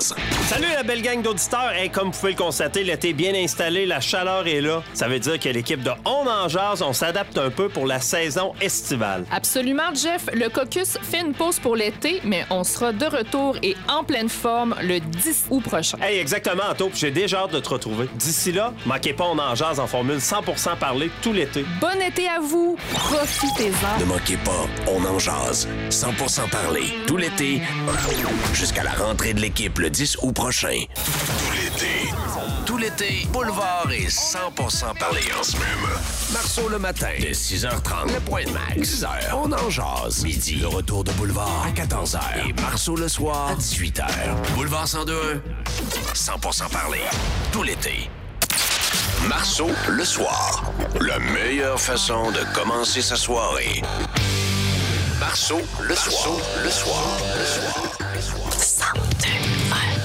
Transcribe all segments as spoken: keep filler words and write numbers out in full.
jase. Salut la belle gang d'auditeurs. Hey, comme vous pouvez le constater, l'été est bien installé, la chaleur est là. Ça veut dire que l'équipe de On en jase, on s'adapte un peu pour la saison estivale. Absolument, Jeff. Le caucus fait une pause pour l'été, mais on sera de retour et en pleine forme le dix août prochain. Hey, exactement, Anto. J'ai déjà hâte de te retrouver. D'ici là, manquez pas On en jase en formule cent pour cent parler tout l'été. Bon été à vous. Profitez-en. Ne manquez pas, On en jase. cent pour cent parler tout l'été jusqu'à la rentrée de l'équipe le dix août prochain. Tout l'été. Tout l'été, Boulevard est cent pour cent parler en semaine. Marceau le matin, de six heures trente. Le point de Max, dix heures. On en jase. Midi, le retour de Boulevard à quatorze heures. Et Marceau le soir à dix-huit heures. Boulevard cent deux un, cent pour cent parler. Tout l'été. Marceau le soir. La meilleure façon de commencer sa soirée. Marceau le soir. Le soir. Le soir. Le soir. cent deux un.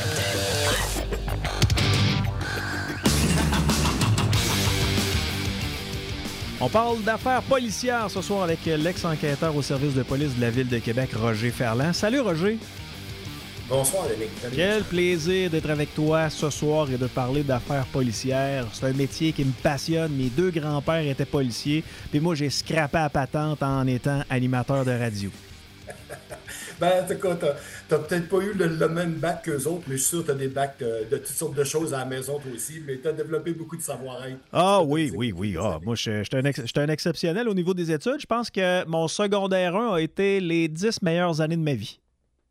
On parle d'affaires policières ce soir avec l'ex-enquêteur au service de police de la Ville de Québec, Roger Ferland. Salut, Roger. Bonsoir, Yannick. Quel plaisir d'être avec toi ce soir et de parler d'affaires policières. C'est un métier qui me passionne. Mes deux grands-pères étaient policiers, puis moi, j'ai scrappé à patente en étant animateur de radio. Ben, en tout cas, t'as, t'as peut-être pas eu le, le même bac qu'eux autres, mais je suis sûr que t'as des bacs de, de toutes sortes de choses à la maison, toi aussi, mais t'as développé beaucoup de savoir-être. Ah oui, oui, oui. Ah, moi, je suis un, ex, un exceptionnel au niveau des études. Je pense que mon secondaire un a été les dix meilleures années de ma vie.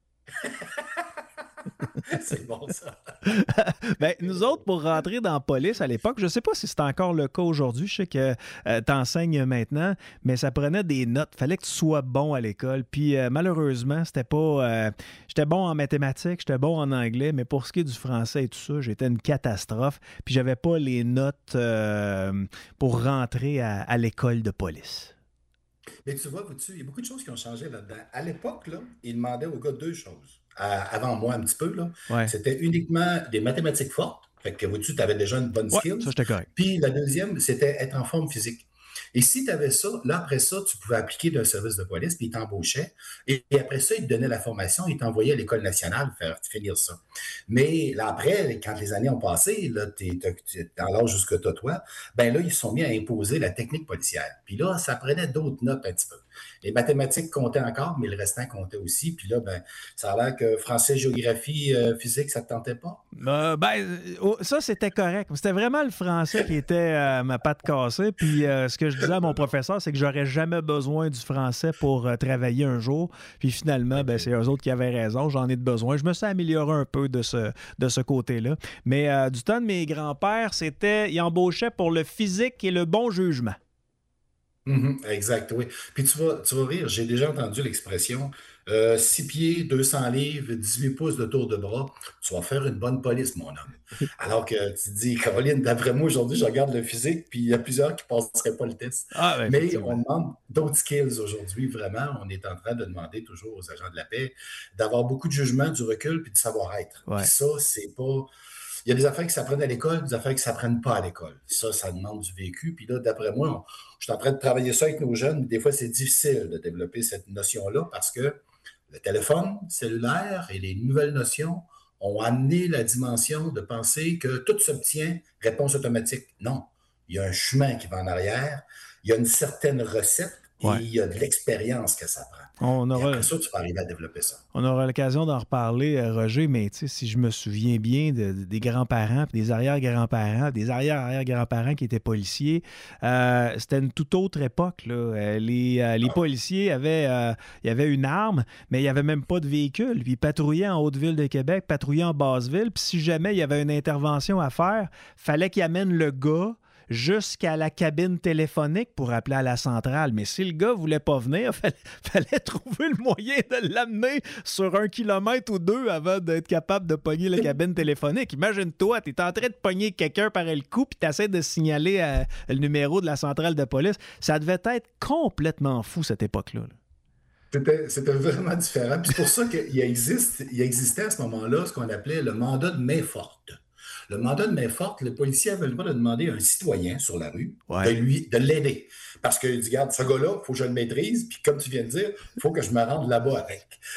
C'est bon, ça. Ben, nous autres, pour rentrer dans la police à l'époque, je ne sais pas si c'est encore le cas aujourd'hui. Je sais que euh, tu enseignes maintenant, mais ça prenait des notes. Il fallait que tu sois bon à l'école. Puis euh, malheureusement, c'était pas. Euh, j'étais bon en mathématiques, j'étais bon en anglais, mais pour ce qui est du français et tout ça, j'étais une catastrophe. Puis j'avais pas les notes euh, pour rentrer à, à l'école de police. Mais tu vois, vois-tu, il y a beaucoup de choses qui ont changé là-dedans. À l'époque, là, ils demandaient aux gars deux choses. À, avant moi, un petit peu, là. Ouais. C'était uniquement des mathématiques fortes. Fait que, vois-tu, tu avais déjà une bonne Ouais, skill. ça, j'étais correct. Puis la deuxième, c'était être en forme physique. Et si tu avais ça, là, après ça, tu pouvais appliquer d'un service de police, puis ils t'embauchaient. Et, et après ça, ils te donnaient la formation, ils t'envoyaient à l'École nationale faire finir ça. Mais là, après, quand les années ont passé, là, tu es dans l'âge jusque toi, ben là, ils se sont mis à imposer la technique policière. Puis là, ça prenait d'autres notes un petit peu. Les mathématiques comptaient encore, mais le restant comptait aussi. Puis là, ben, ça a l'air que français, géographie, euh, physique, ça ne te tentait pas? Euh, ben, ça, c'était correct. C'était vraiment le français qui était euh, ma patte cassée. Puis euh, ce que je disais à mon professeur, c'est que j'aurais jamais besoin du français pour euh, travailler un jour. Puis finalement, ben, c'est eux autres qui avaient raison. J'en ai de besoin. Je me suis amélioré un peu de ce, de ce côté-là. Mais euh, du temps de mes grands-pères, c'était, ils embauchaient pour le physique et le bon jugement. Mm-hmm, exact, oui. Puis tu vas, tu vas rire, j'ai déjà entendu l'expression euh, six pieds, deux cents livres, dix-huit pouces de tour de bras, tu vas faire une bonne police, mon homme. Alors que tu te dis, Caroline, d'après moi, aujourd'hui, je regarde le physique, puis il y a plusieurs qui ne passeraient pas le test. Ah, ben, mais on demande d'autres skills aujourd'hui, vraiment. On est en train de demander toujours aux agents de la paix d'avoir beaucoup de jugement, du recul, puis du savoir-être. Ouais. Puis ça, c'est pas. Il y a des affaires qui s'apprennent à l'école, des affaires qui ne s'apprennent pas à l'école. Ça, ça demande du vécu. Puis là, d'après moi, on, je suis en train de travailler ça avec nos jeunes. Des fois, c'est difficile de développer cette notion-là parce que le téléphone cellulaire et les nouvelles notions ont amené la dimension de penser que tout s'obtient réponse automatique. Non, il y a un chemin qui va en arrière, il y a une certaine recette et ouais. il y a de l'expérience que ça prend. On aura, et après ça, tu peux arriver à développer ça. On aura l'occasion d'en reparler, Roger, mais si je me souviens bien de, de, des grands-parents, des arrière-grands-parents, des arrière-arrière-grands-parents qui étaient policiers, euh, c'était une toute autre époque. Là. Les, euh, les policiers avaient, euh, il y avait une arme, mais il n'y avait même pas de véhicule. Puis ils patrouillaient en Haute-Ville de Québec, patrouillaient en Basse-Ville. Puis si jamais il y avait une intervention à faire, fallait qu'ils amènent le gars jusqu'à la cabine téléphonique pour appeler à la centrale. Mais si le gars ne voulait pas venir, il fallait, fallait trouver le moyen de l'amener sur un kilomètre ou deux avant d'être capable de pogner la cabine téléphonique. Imagine-toi, tu es en train de pogner quelqu'un par le cou puis tu essaies de signaler euh, le numéro de la centrale de police. Ça devait être complètement fou, cette époque-là. Là. C'était, c'était vraiment différent. Puis c'est pour ça qu'il existe, il existait à ce moment-là ce qu'on appelait le mandat de main forte. Le mandat de main forte, le policier avait le droit de demander à un citoyen sur la rue ouais. de, lui, de l'aider. Parce qu'il dit, regarde, ce gars-là, il faut que je le maîtrise, puis comme tu viens de dire, il faut que je me rende là-bas avec.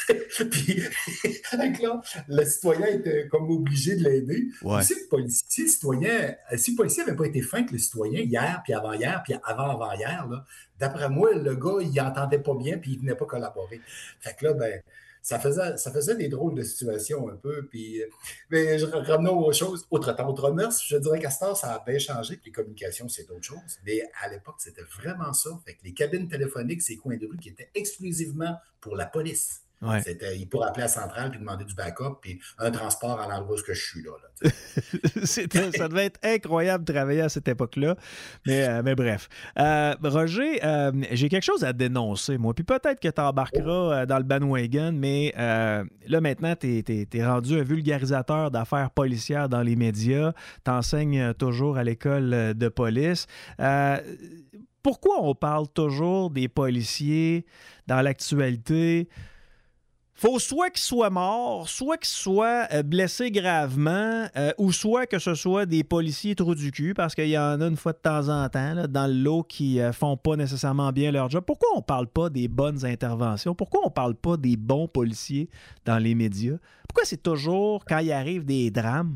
Puis, donc là, le citoyen était comme obligé de l'aider. Ouais. Si le policier, le citoyen, si le policier n'avait pas été fin que le citoyen hier, puis avant-hier, puis avant-avant-hier, là, d'après moi, le gars, il n'entendait pas bien, puis il ne venait pas collaborer. Fait que là, ben, ça faisait, ça faisait des drôles de situations un peu. Puis, mais je revenons aux choses. Autre temps, autre mœurs, je dirais qu'à ce temps, ça a bien changé, puis les communications, c'est d'autres choses. Mais à l'époque, c'était vraiment ça. Fait que les cabines téléphoniques, c'est coins de rue qui étaient exclusivement pour la police. Ouais. C'était, il pourrait appeler à la centrale puis demander du backup puis un transport à l'endroit où je suis là. là C'était, ça devait être incroyable de travailler à cette époque-là. Mais, euh, mais bref. Euh, Roger, euh, j'ai quelque chose à dénoncer, moi. Puis peut-être que tu embarqueras euh, dans le bandwagon, mais euh, là, maintenant, tu es rendu un vulgarisateur d'affaires policières dans les médias. Tu enseignes toujours à l'école de police. Euh, pourquoi on parle toujours des policiers dans l'actualité? Faut soit qu'ils soient morts, soit qu'ils soient euh, blessés gravement, euh, ou soit que ce soit des policiers trous du cul, parce qu'il y en a une fois de temps en temps là, dans le lot qui euh, font pas nécessairement bien leur job. Pourquoi on parle pas des bonnes interventions? Pourquoi on parle pas des bons policiers dans les médias? Pourquoi c'est toujours quand il arrive des drames?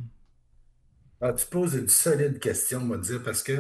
Ah, tu poses une solide question, on va dire, parce que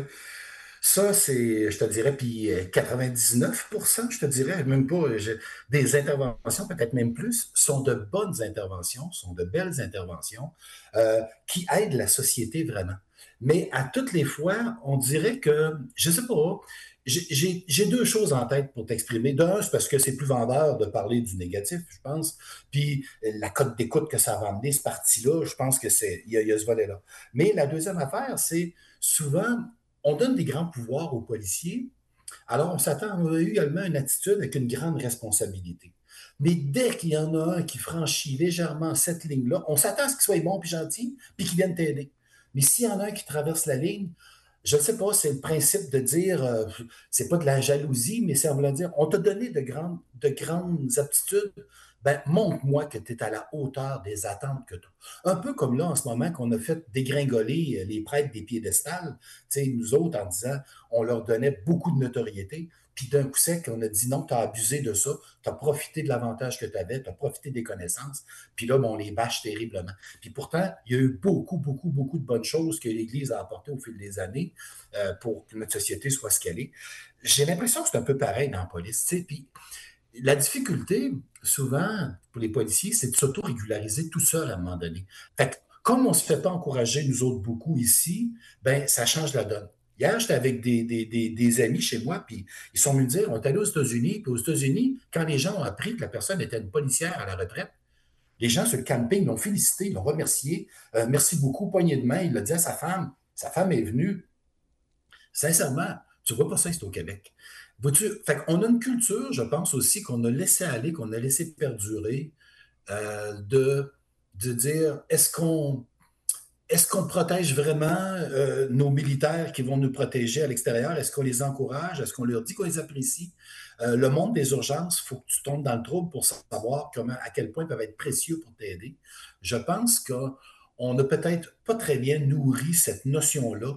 ça, c'est, je te dirais, puis quatre-vingt-dix-neuf pour cent, je te dirais, même pas, je, des interventions, peut-être même plus, sont de bonnes interventions, sont de belles interventions euh, qui aident la société vraiment. Mais à toutes les fois, on dirait que, je sais pas, j'ai, j'ai deux choses en tête pour t'exprimer. D'un, c'est parce que c'est plus vendeur de parler du négatif, je pense. Puis la cote d'écoute que ça va amener, ce parti-là, je pense que c'est, il y, y a ce volet-là. Mais la deuxième affaire, c'est souvent, on donne des grands pouvoirs aux policiers, alors on s'attend, on a eu également une attitude avec une grande responsabilité. Mais dès qu'il y en a un qui franchit légèrement cette ligne-là, on s'attend à ce qu'il soit bon et gentil, puis qu'il vienne t'aider. Mais s'il y en a un qui traverse la ligne, je ne sais pas, c'est le principe de dire, euh, c'est pas de la jalousie, mais c'est en voulant dire, on t'a donné de grandes, de grandes aptitudes, ben montre-moi que tu es à la hauteur des attentes que tu as. Un peu comme là, en ce moment, qu'on a fait dégringoler les prêtres des piédestals, tu sais, nous autres, en disant, on leur donnait beaucoup de notoriété, puis d'un coup sec, on a dit non, tu as abusé de ça, tu as profité de l'avantage que tu avais, tu as profité des connaissances, puis là, ben, on les bâche terriblement. Puis pourtant, il y a eu beaucoup, beaucoup, beaucoup de bonnes choses que l'Église a apportées au fil des années euh, pour que notre société soit ce qu'elle est. J'ai l'impression que c'est un peu pareil dans la police, tu sais, puis la difficulté, souvent, pour les policiers, c'est de s'auto-régulariser tout seul à un moment donné. Fait que, comme on ne se fait pas encourager, nous autres, beaucoup ici, ben ça change la donne. Hier, j'étais avec des, des, des, des amis chez moi, puis ils sont venus me dire, on est allé aux États-Unis, puis aux États-Unis, quand les gens ont appris que la personne était une policière à la retraite, les gens sur le camping l'ont félicité, l'ont remercié. Euh, merci beaucoup, poignée de main. Il l'a dit à sa femme. Sa femme est venue. Sincèrement, tu ne vois pas ça ici au Québec. Vois-tu? Fait qu'on a une culture, je pense aussi, qu'on a laissé aller, qu'on a laissé perdurer, euh, de, de dire, est-ce qu'on est-ce qu'on protège vraiment euh, nos militaires qui vont nous protéger à l'extérieur? Est-ce qu'on les encourage? Est-ce qu'on leur dit qu'on les apprécie? Euh, le monde des urgences, il faut que tu tombes dans le trouble pour savoir comment, à quel point ils peuvent être précieux pour t'aider. Je pense qu'on n'a peut-être pas très bien nourri cette notion-là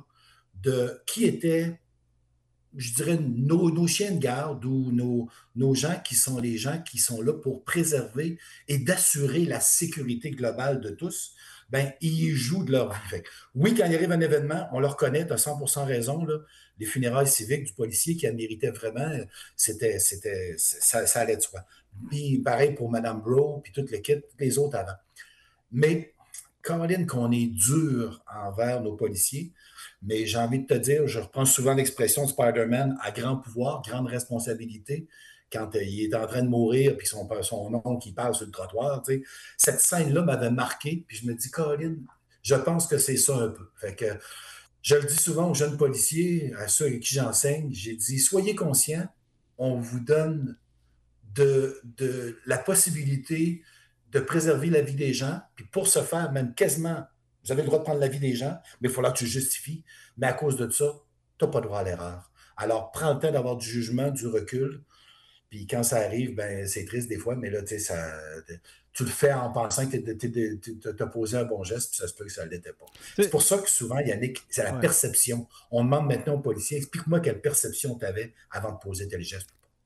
de qui était, je dirais, nos, nos chiens de garde ou nos, nos gens qui sont les gens qui sont là pour préserver et d'assurer la sécurité globale de tous. Ben, ils jouent de leur vie. Fait que, oui, quand il arrive un événement, on le reconnaît, tu as cent pour cent raison, là, les funérailles civiques du policier qui en méritait vraiment, c'était, c'était, ça, ça allait de soi. Puis pareil pour Mme Bro, puis toute l'équipe, toutes les autres avant. Mais, Caroline, qu'on est dur envers nos policiers, mais j'ai envie de te dire, je reprends souvent l'expression de Spider-Man, à grand pouvoir, grande responsabilité. Quand euh, il est en train de mourir, puis son, son oncle qui parle sur le trottoir, tu sais, cette scène-là m'avait marqué, puis je me dis, Caroline, je pense que c'est ça un peu. Fait que je le dis souvent aux jeunes policiers, à ceux avec qui j'enseigne, j'ai dit, soyez conscients, on vous donne de, de la possibilité de préserver la vie des gens, puis pour ce faire, même quasiment, vous avez le droit de prendre la vie des gens, mais il faudra que tu justifies, mais à cause de ça, tu n'as pas droit à l'erreur. Alors, prends le temps d'avoir du jugement, du recul. Puis quand ça arrive, ben c'est triste des fois, mais là, tu sais, ça, tu le fais en pensant que tu as posé un bon geste, puis ça se peut que ça ne l'était pas. C'est, c'est pour ça que souvent, Yannick, c'est la ouais. perception. On demande maintenant aux policiers, explique-moi quelle perception tu avais avant de poser tel geste.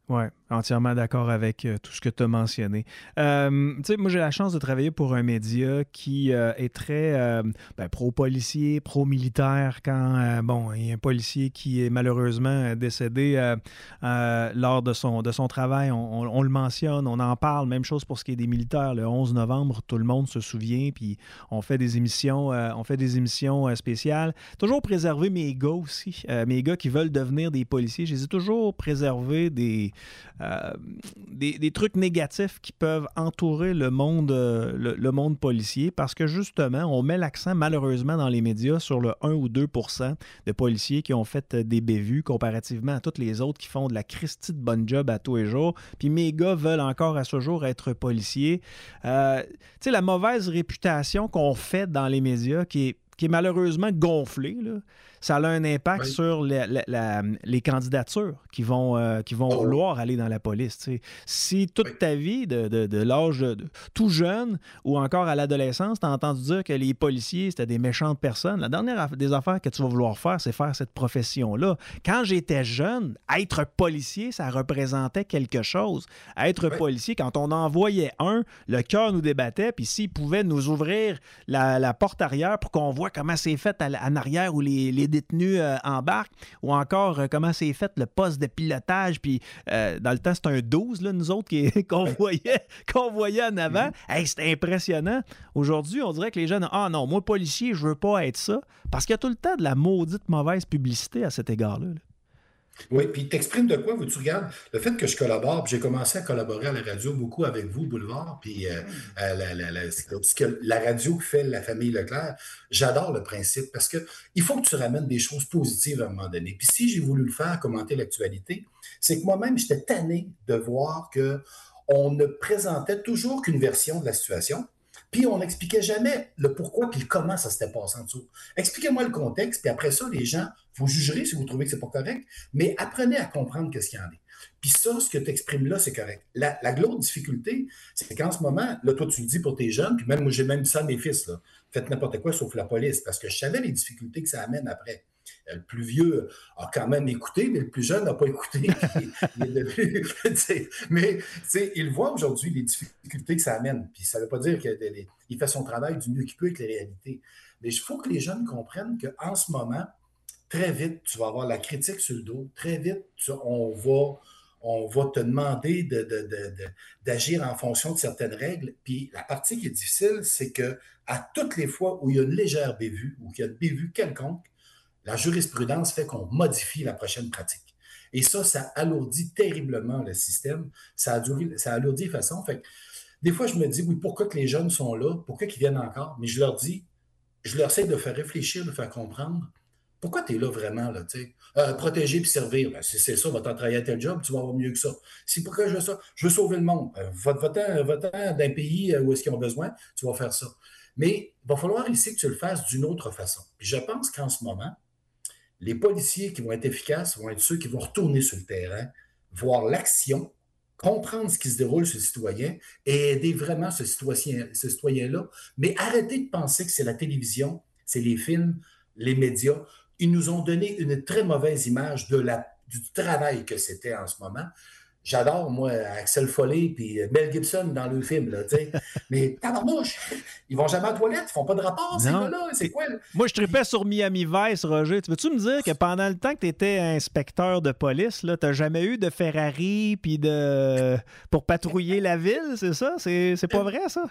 Oui, entièrement d'accord avec euh, tout ce que tu as mentionné. Euh, tu sais, moi, j'ai la chance de travailler pour un média qui euh, est très euh, ben, pro-policier, pro-militaire. Quand, euh, bon, il y a un policier qui est malheureusement décédé euh, euh, lors de son, de son travail, on, on, on le mentionne, on en parle. Même chose pour ce qui est des militaires. Le onze novembre, tout le monde se souvient, puis on fait des émissions, euh, on fait des émissions euh, spéciales. Toujours préserver mes gars aussi, euh, mes gars qui veulent devenir des policiers. Je les ai toujours préservés des Euh, des, des trucs négatifs qui peuvent entourer le monde, euh, le, le monde policier parce que justement, on met l'accent malheureusement dans les médias sur le un ou deux pour cent de policiers qui ont fait des bévues comparativement à tous les autres qui font de la Christie de bonne job à tous les jours. Puis mes gars veulent encore à ce jour être policiers. Euh, tu sais, la mauvaise réputation qu'on fait dans les médias qui est, qui est malheureusement gonflée, là, ça a un impact oui. sur la, la, la, les candidatures qui vont, euh, qui vont oh. vouloir aller dans la police. T'sais. Si toute oui. ta vie, de, de, de l'âge de, de, tout jeune ou encore à l'adolescence, tu as entendu dire que les policiers, c'était des méchantes personnes, la dernière des affaires que tu vas vouloir faire, c'est faire cette profession-là. Quand j'étais jeune, être policier, ça représentait quelque chose. Être oui. policier, quand on en voyait un, le cœur nous débattait, puis s'il pouvait nous ouvrir la, la porte arrière pour qu'on voit comment c'est fait à, en arrière où les, les détenus euh, embarquent, ou encore euh, comment c'est fait le poste de pilotage, puis euh, dans le temps, c'était un douze, là, nous autres, qui, qu'on, voyait, qu'on voyait en avant. Mm-hmm. Hey, c'était impressionnant. Aujourd'hui, on dirait que les jeunes, ah non, moi, policier, je veux pas être ça, parce qu'il y a tout le temps de la maudite mauvaise publicité à cet égard-là. Là. Oui, puis t'exprimes de quoi, tu regardes, le fait que je collabore, puis j'ai commencé à collaborer à la radio beaucoup avec vous, Boulevard, puis euh, euh, la, la, la, ce que la radio fait la famille Leclerc, j'adore le principe, parce que il faut que tu ramènes des choses positives à un moment donné. Puis si j'ai voulu le faire, commenter l'actualité, c'est que moi-même, j'étais tanné de voir qu'on ne présentait toujours qu'une version de la situation, puis on n'expliquait jamais le pourquoi puis le comment ça s'était passé en dessous. Expliquez-moi le contexte, puis après ça, les gens, vous jugerez si vous trouvez que c'est pas correct, mais apprenez à comprendre qu'est-ce qu'il y en est. Puis ça, ce que tu exprimes là, c'est correct. La, la grosse difficulté, c'est qu'en ce moment, là, toi, tu le dis pour tes jeunes, puis même moi, j'ai même dit ça à mes fils, là. Faites n'importe quoi sauf la police, parce que je savais les difficultés que ça amène après. Le plus vieux a quand même écouté, mais le plus jeune n'a pas écouté. il, il est devenu, mais il voit aujourd'hui les difficultés que ça amène. Puis ça ne veut pas dire qu'il fait son travail du mieux qu'il peut avec les réalités. Mais il faut que les jeunes comprennent qu'en ce moment, très vite, tu vas avoir la critique sur le dos. Très vite, tu, on, va, on va te demander de, de, de, de, d'agir en fonction de certaines règles. Puis la partie qui est difficile, c'est qu'à toutes les fois où il y a une légère bévue ou qu'il y a une bévue quelconque, la jurisprudence fait qu'on modifie la prochaine pratique. Et ça, ça alourdit terriblement le système. Ça, alourdit, ça alourdit de façon. Fait que, des fois, je me dis, oui, pourquoi que les jeunes sont là? Pourquoi qu'ils viennent encore? Mais je leur dis, je leur essaie de faire réfléchir, de faire comprendre. Pourquoi tu es là vraiment, là, tu sais? Euh, protéger puis servir. Ben, si c'est ça, va t'en travailler à tel job, tu vas avoir mieux que ça. Si pourquoi je veux ça? Je veux sauver le monde. Euh, va-t'en, va-t'en d'un pays où est-ce qu'ils ont besoin, tu vas faire ça. Mais il va falloir ici que tu le fasses d'une autre façon. Puis je pense qu'en ce moment, les policiers qui vont être efficaces vont être ceux qui vont retourner sur le terrain, voir l'action, comprendre ce qui se déroule chez le citoyen et aider vraiment ce citoyen, ce citoyen-là. Mais arrêtez de penser que c'est la télévision, c'est les films, les médias. Ils nous ont donné une très mauvaise image de la, du travail que c'était en ce moment. J'adore, moi, Axel Foley et Mel Gibson dans le film, là, tu sais. Mais tabarnouche, ils vont jamais à la toilette, ils font pas de rapport, ces gars-là, c'est quoi? Le... Moi, je tripais sur Miami Vice, Roger. Tu peux-tu me dire que pendant le temps que tu étais inspecteur de police, tu n'as jamais eu de Ferrari puis de pour patrouiller la ville, c'est ça? C'est, c'est pas vrai, ça?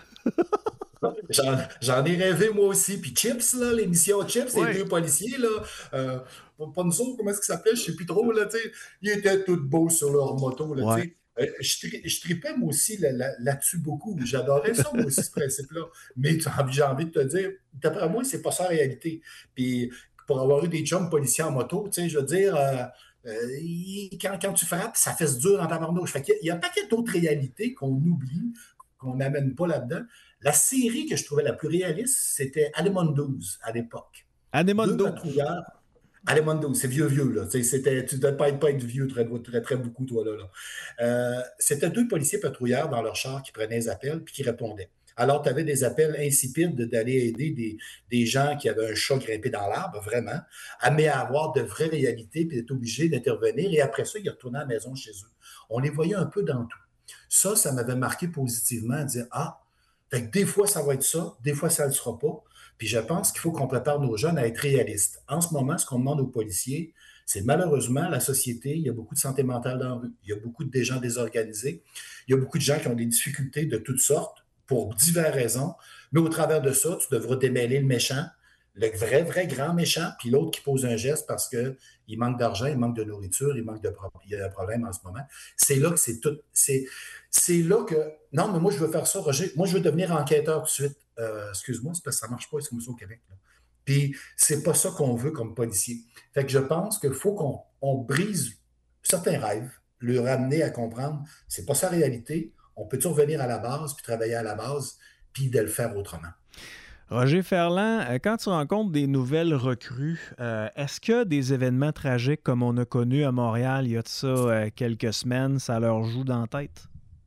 J'en, j'en ai rêvé, moi aussi. Puis Chips, là, l'émission Chips, ouais. Les deux policiers, là, euh, pas nous autres, comment est-ce qu'ils s'appelaient, je sais plus trop, là, tu sais. Ils étaient tous beaux sur leur moto, là, ouais. Tu sais. Euh, je, tri- je tripais, moi aussi, là, là, là-dessus beaucoup. J'adorais ça, moi aussi, ce principe-là. Mais j'ai envie de te dire, d'après moi, c'est pas ça la réalité. Puis pour avoir eu des chums policiers en moto, tu sais, je veux dire... Euh, euh, quand, quand tu frappes, ça fait dur dans ta barnouche. Fait qu'il y a, il y a un paquet d'autres réalités qu'on oublie, qu'on n'amène pas là-dedans. La série que je trouvais la plus réaliste, c'était Allemando's à l'époque. Allemando's. Deux patrouilleurs. Allemando's, c'est vieux-vieux, là. C'était, tu ne dois pas être, pas être vieux très, très, très beaucoup, toi, là. là. Euh, c'était deux policiers patrouilleurs dans leur char qui prenaient les appels puis qui répondaient. Alors, tu avais des appels insipides d'aller aider des, des gens qui avaient un chat grimpé dans l'arbre, vraiment, à, mais à avoir de vraies réalités, puis d'être obligé d'intervenir. Et après ça, ils retournaient à la maison chez eux. On les voyait un peu dans tout. Ça, ça m'avait marqué positivement, à dire, ah, fait que des fois, ça va être ça, des fois, ça ne le sera pas. Puis je pense qu'il faut qu'on prépare nos jeunes à être réalistes. En ce moment, ce qu'on demande aux policiers, c'est malheureusement la société, il y a beaucoup de santé mentale dans la rue, il y a beaucoup de gens désorganisés, il y a beaucoup de gens qui ont des difficultés de toutes sortes pour diverses raisons, mais au travers de ça, tu devras démêler le méchant, le vrai, vrai grand méchant, puis l'autre qui pose un geste parce qu'il manque d'argent, il manque de nourriture, il manque de pro- il y a un problème en ce moment. C'est là que c'est tout. C'est, c'est là que. Non, mais moi, je veux faire ça, Roger. Moi, je veux devenir enquêteur tout de suite. Euh, excuse-moi, c'est parce que ça ne marche pas ici comme ça au Québec. Là. Puis, c'est pas ça qu'on veut comme policier. Fait que je pense qu'il faut qu'on on brise certains rêves, le ramener à comprendre, c'est pas sa réalité. On peut-tu revenir à la base, puis travailler à la base, puis de le faire autrement. Roger Ferland, quand tu rencontres des nouvelles recrues, euh, est-ce que des événements tragiques comme on a connu à Montréal il y a de ça euh, quelques semaines, ça leur joue dans la tête?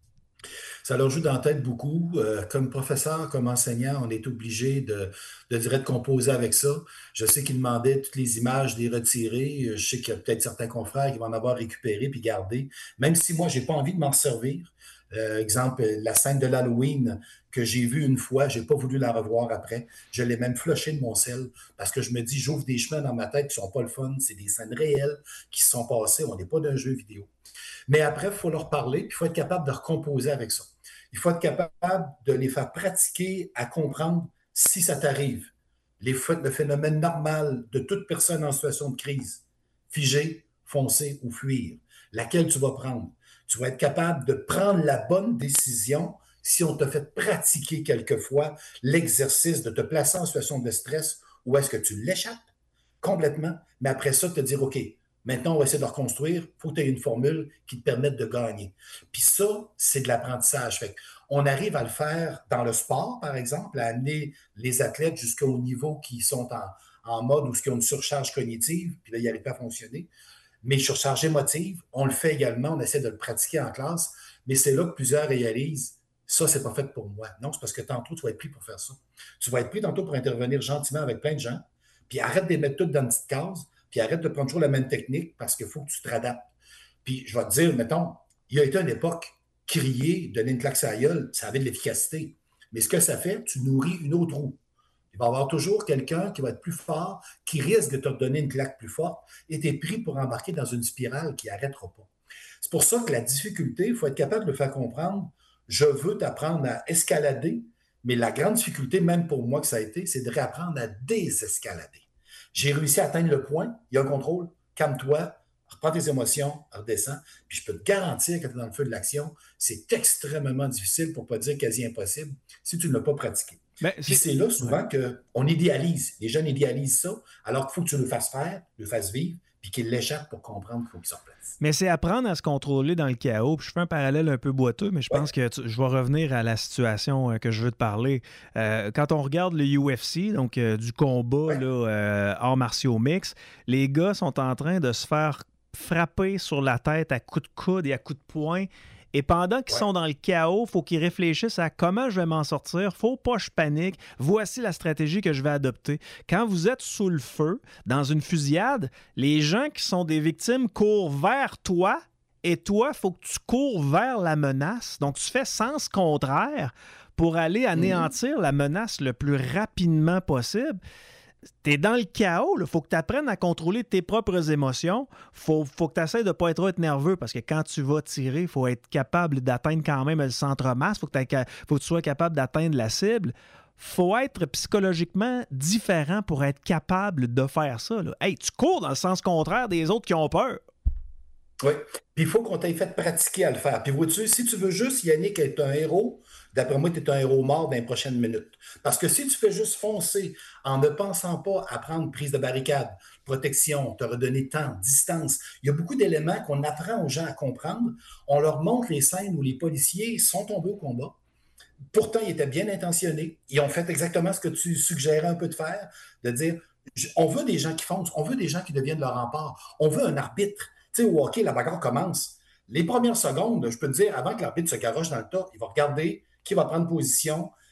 Ça leur joue dans la tête beaucoup. Euh, comme professeur, comme enseignant, on est obligé de, de, de composer avec ça. Je sais qu'ils demandaient toutes les images, de les retirer. Je sais qu'il y a peut-être certains confrères qui vont en avoir récupéré puis gardé. Même si moi, je n'ai pas envie de m'en servir. Euh, exemple, la scène de l'Halloween que j'ai vue une fois, je n'ai pas voulu la revoir après. Je l'ai même flushé de mon sel parce que je me dis, j'ouvre des chemins dans ma tête qui ne sont pas le fun. C'est des scènes réelles qui se sont passées. On n'est pas d'un jeu vidéo. Mais après, il faut leur parler puis il faut être capable de recomposer avec ça. Il faut être capable de les faire pratiquer à comprendre si ça t'arrive. Les, le phénomène normal de toute personne en situation de crise, figer, foncer ou fuir, laquelle tu vas prendre. Tu vas être capable de prendre la bonne décision si on t'a fait pratiquer quelquefois l'exercice de te placer en situation de stress ou est-ce que tu l'échappes complètement, mais après ça, te dire, OK, maintenant, on va essayer de reconstruire. Il faut que tu aies une formule qui te permette de gagner. Puis ça, c'est de l'apprentissage. Fait on arrive à le faire dans le sport, par exemple, à amener les athlètes jusqu'au niveau qui sont en, en mode où ils ont une surcharge cognitive, puis là, ils n'arrivent pas à fonctionner. Mais surcharge émotive, on le fait également, on essaie de le pratiquer en classe, mais c'est là que plusieurs réalisent, ça, c'est pas fait pour moi. Non, c'est parce que tantôt, tu vas être pris pour faire ça. Tu vas être pris tantôt pour intervenir gentiment avec plein de gens, puis arrête de les mettre toutes dans une petite case, puis arrête de prendre toujours la même technique parce qu'il faut que tu te réadaptes. Puis je vais te dire, mettons, il y a été une époque, crier, donner une claque sur la gueule, ça avait de l'efficacité. Mais ce que ça fait, tu nourris une autre roue. Il va y avoir toujours quelqu'un qui va être plus fort, qui risque de te donner une claque plus forte, et tu es pris pour embarquer dans une spirale qui n'arrêtera pas. C'est pour ça que la difficulté, il faut être capable de le faire comprendre. Je veux t'apprendre à escalader, mais la grande difficulté, même pour moi que ça a été, c'est de réapprendre à désescalader. J'ai réussi à atteindre le point, il y a un contrôle, calme-toi, reprends tes émotions, redescends, puis je peux te garantir que tu es dans le feu de l'action, c'est extrêmement difficile, pour ne pas dire quasi impossible, si tu ne l'as pas pratiqué. Ben, puis c'est là souvent ouais. qu'on idéalise, les jeunes idéalisent ça, alors qu'il faut que tu le fasses faire, le fasses vivre, puis qu'ils l'échappent pour comprendre qu'il faut qu'ils s'en placent. Mais c'est apprendre à se contrôler dans le chaos. Puis je fais un parallèle un peu boiteux, mais je pense ouais. que tu, je vais revenir à la situation que je veux te parler. Euh, quand on regarde le U F C, donc euh, du combat ouais. là, euh, arts martiaux mix, les gars sont en train de se faire frapper sur la tête à coups de coude et à coups de poing. Et pendant qu'ils ouais. sont dans le chaos, il faut qu'ils réfléchissent à comment je vais m'en sortir. Faut pas que je panique. Voici la stratégie que je vais adopter. Quand vous êtes sous le feu, dans une fusillade, les gens qui sont des victimes courent vers toi et toi, il faut que tu cours vers la menace. Donc, tu fais sens contraire pour aller anéantir mmh. la menace le plus rapidement possible. T'es dans le chaos, il faut que tu apprennes à contrôler tes propres émotions. Il faut, faut que tu essaies de ne pas être, être nerveux parce que quand tu vas tirer, il faut être capable d'atteindre quand même le centre-masse. Il faut, faut que tu sois capable d'atteindre la cible. Il faut être psychologiquement différent pour être capable de faire ça. Là. Hey, tu cours dans le sens contraire des autres qui ont peur. Oui, puis il faut qu'on t'ait fait pratiquer à le faire. Puis vois-tu, si tu veux juste, Yannick, être un héros, d'après moi, tu es un héros mort dans les prochaines minutes. Parce que si tu fais juste foncer en ne pensant pas à prendre prise de barricade, protection, te redonner temps, distance, il y a beaucoup d'éléments qu'on apprend aux gens à comprendre. On leur montre les scènes où les policiers sont tombés au combat. Pourtant, ils étaient bien intentionnés. Ils ont fait exactement ce que tu suggérais un peu de faire, de dire, on veut des gens qui foncent, on veut des gens qui deviennent leur rempart, on veut un arbitre. Tu sais, au hockey, la bagarre commence. Les premières secondes, je peux te dire, avant que l'arbitre se garoche dans le tas, il va regarder qui va prendre position,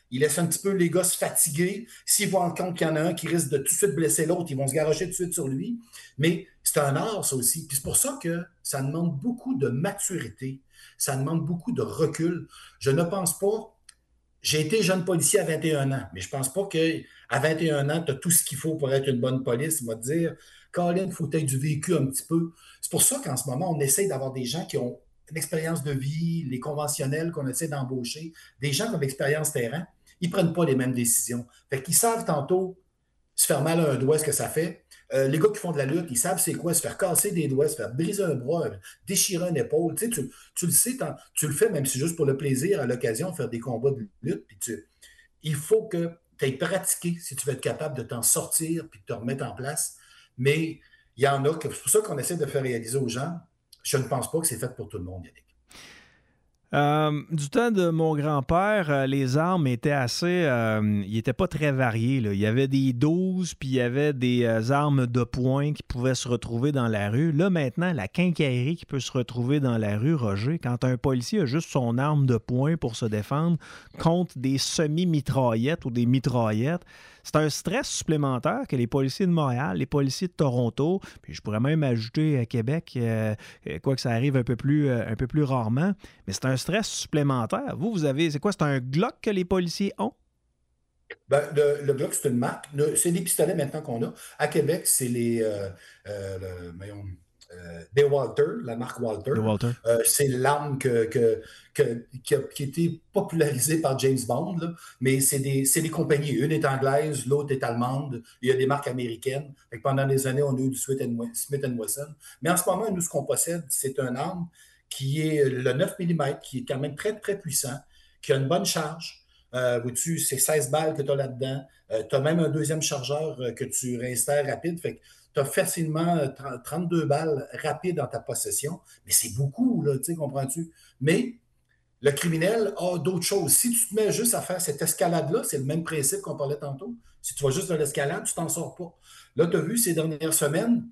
Ils laissent un petit peu les gars se fatiguer. S'ils voient en compte qu'il y en a un qui risque de tout de suite blesser l'autre, ils vont se garrocher tout de suite sur lui. Mais c'est un art, ça aussi. Puis c'est pour ça que ça demande beaucoup de maturité. Ça demande beaucoup de recul. Je ne pense pas... J'ai été jeune policier à vingt et un ans, mais je ne pense pas qu'à vingt et un ans, tu as tout ce qu'il faut pour être une bonne police. Il va te dire, Colin, il faut que tu aies du vécu un petit peu. C'est pour ça qu'en ce moment, on essaie d'avoir des gens qui ont l'expérience de vie, les conventionnels qu'on essaie d'embaucher, des gens qui ont l'expérience terrain, ils ne prennent pas les mêmes décisions. Fait qu'ils savent tantôt se faire mal à un doigt, ce que ça fait. Euh, les gars qui font de la lutte, ils savent c'est quoi, se faire casser des doigts, se faire briser un bras, déchirer une épaule. Tu sais, tu, tu le sais, tu le fais même si c'est juste pour le plaisir, à l'occasion, faire des combats de lutte. Puis tu, il faut que tu aies pratiqué si tu veux être capable de t'en sortir puis de te remettre en place. Mais il y en a, que, c'est pour ça qu'on essaie de faire réaliser aux gens. Je ne pense pas que c'est fait pour tout le monde, Yannick. Euh, du temps de mon grand-père, euh, les armes étaient assez... Euh, ils n'étaient pas très variés, là. Il y avait des douze, puis il y avait des euh, armes de poing qui pouvaient se retrouver dans la rue. Là, maintenant, la quincaillerie qui peut se retrouver dans la rue, Roger, quand un policier a juste son arme de poing pour se défendre contre des semi-mitraillettes ou des mitraillettes, c'est un stress supplémentaire que les policiers de Montréal, les policiers de Toronto, puis je pourrais même ajouter à Québec, euh, quoi que ça arrive un peu plus, euh, un peu plus rarement, mais c'est un stress supplémentaire. Vous, vous avez, c'est quoi, c'est un Glock que les policiers ont? Ben, le, le Glock, c'est une marque. Le, c'est des pistolets maintenant qu'on a. À Québec, c'est les euh, euh, le, voyons, euh, des Walter, la marque Walter. Walter. Euh, c'est l'arme que, que, que, qui, a, qui a été popularisée par James Bond, là. Mais c'est des, c'est des compagnies. Une est anglaise, l'autre est allemande. Il y a des marques américaines. Fait que pendant des années, on a eu du Smith and Wesson. Mais en ce moment, nous, ce qu'on possède, c'est une arme qui est le neuf millimètres, qui est quand même très, très puissant, qui a une bonne charge. Euh, vois-tu, c'est seize balles que tu as là-dedans. Euh, tu as même un deuxième chargeur euh, que tu réinsères rapide. Fait que tu as facilement trente-deux balles rapides dans ta possession. Mais c'est beaucoup, là, tu sais, comprends-tu? Mais le criminel a d'autres choses. Si tu te mets juste à faire cette escalade-là, c'est le même principe qu'on parlait tantôt. Si tu vas juste dans l'escalade, tu t'en sors pas. Là, tu as vu ces dernières semaines,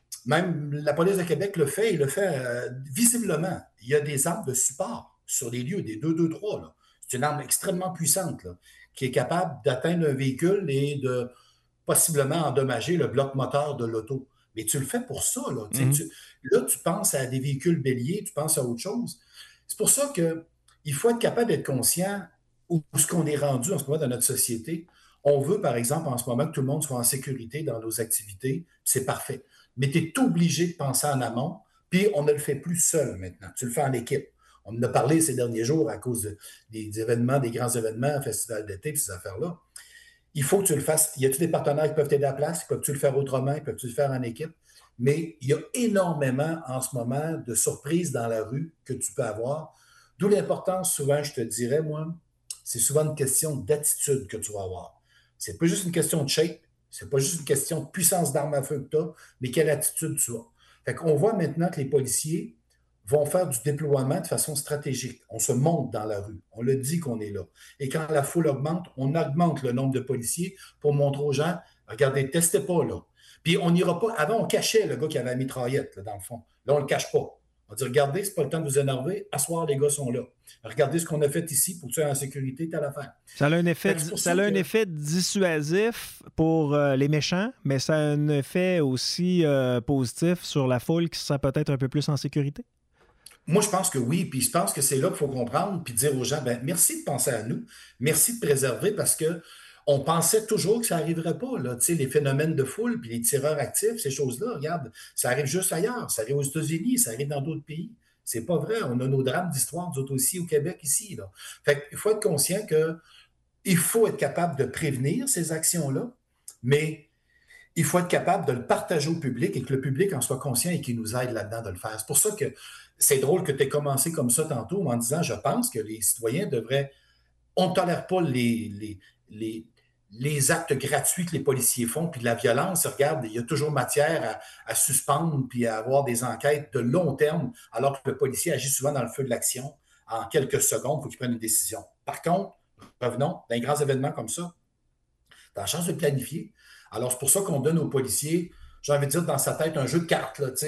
même la police de Québec le fait, il le fait euh, visiblement. Il y a des armes de support sur les lieux, des deux deux trois, là. C'est une arme extrêmement puissante, là, qui est capable d'atteindre un véhicule et de possiblement endommager le bloc moteur de l'auto. Mais tu le fais pour ça. Là, mm-hmm. tu, là, tu penses à des véhicules béliers, tu penses à autre chose. C'est pour ça qu'il faut être capable d'être conscient où, où ce qu'on est rendu en ce moment dans notre société. On veut, par exemple, en ce moment, que tout le monde soit en sécurité dans nos activités. C'est parfait. Mais tu es obligé de penser en amont, puis on ne le fait plus seul maintenant. Tu le fais en équipe. On en a parlé ces derniers jours à cause de, des événements, des grands événements, festivals d'été, puis ces affaires-là. Il faut que tu le fasses. Y a-t-il des partenaires qui peuvent t'aider à la place? Peuvent-tu le faire autrement? Peuvent-tu le faire en équipe? Mais il y a énormément en ce moment de surprises dans la rue que tu peux avoir. D'où l'importance, souvent, je te dirais, moi, c'est souvent une question d'attitude que tu vas avoir. C'est pas juste une question de shape, c'est pas juste une question de puissance d'arme à feu que tu as, mais quelle attitude tu as. Fait qu'on voit maintenant que les policiers vont faire du déploiement de façon stratégique. On se monte dans la rue. On le dit qu'on est là. Et quand la foule augmente, on augmente le nombre de policiers pour montrer aux gens, regardez, testez pas là. Puis on n'ira pas... Avant, on cachait le gars qui avait la mitraillette, là, dans le fond. Là, on ne le cache pas. On dit, regardez, c'est pas le temps de vous énerver. À soir, les gars sont là. Regardez ce qu'on a fait ici pour tuer en sécurité, telle affaire. Ça a un effet, ça ça a un que... effet dissuasif pour euh, les méchants, mais ça a un effet aussi euh, positif sur la foule qui se sent peut-être un peu plus en sécurité. Moi, je pense que oui, puis je pense que c'est là qu'il faut comprendre, puis dire aux gens, ben merci de penser à nous, merci de préserver, parce que on pensait toujours que ça n'arriverait pas, là, tu sais, les phénomènes de foule, puis les tireurs actifs, ces choses-là, regarde, ça arrive juste ailleurs, ça arrive aux États-Unis, ça arrive dans d'autres pays. C'est pas vrai, on a nos drames d'histoire, nous autres aussi, au Québec, ici, là. Fait qu'il faut être conscient qu'il faut être capable de prévenir ces actions-là, mais il faut être capable de le partager au public et que le public en soit conscient et qu'il nous aide là-dedans de le faire. C'est pour ça que c'est drôle que tu aies commencé comme ça tantôt en disant, je pense que les citoyens devraient... On ne tolère pas les, les, les, les actes gratuits que les policiers font, puis de la violence. Regarde, il y a toujours matière à, à suspendre puis à avoir des enquêtes de long terme, alors que le policier agit souvent dans le feu de l'action. En quelques secondes, il faut qu'il prenne une décision. Par contre, revenons, dans les grands événements comme ça, tu as la chance de planifier. Alors, c'est pour ça qu'on donne aux policiers, j'ai envie de dire, dans sa tête, un jeu de cartes, là, tu sais,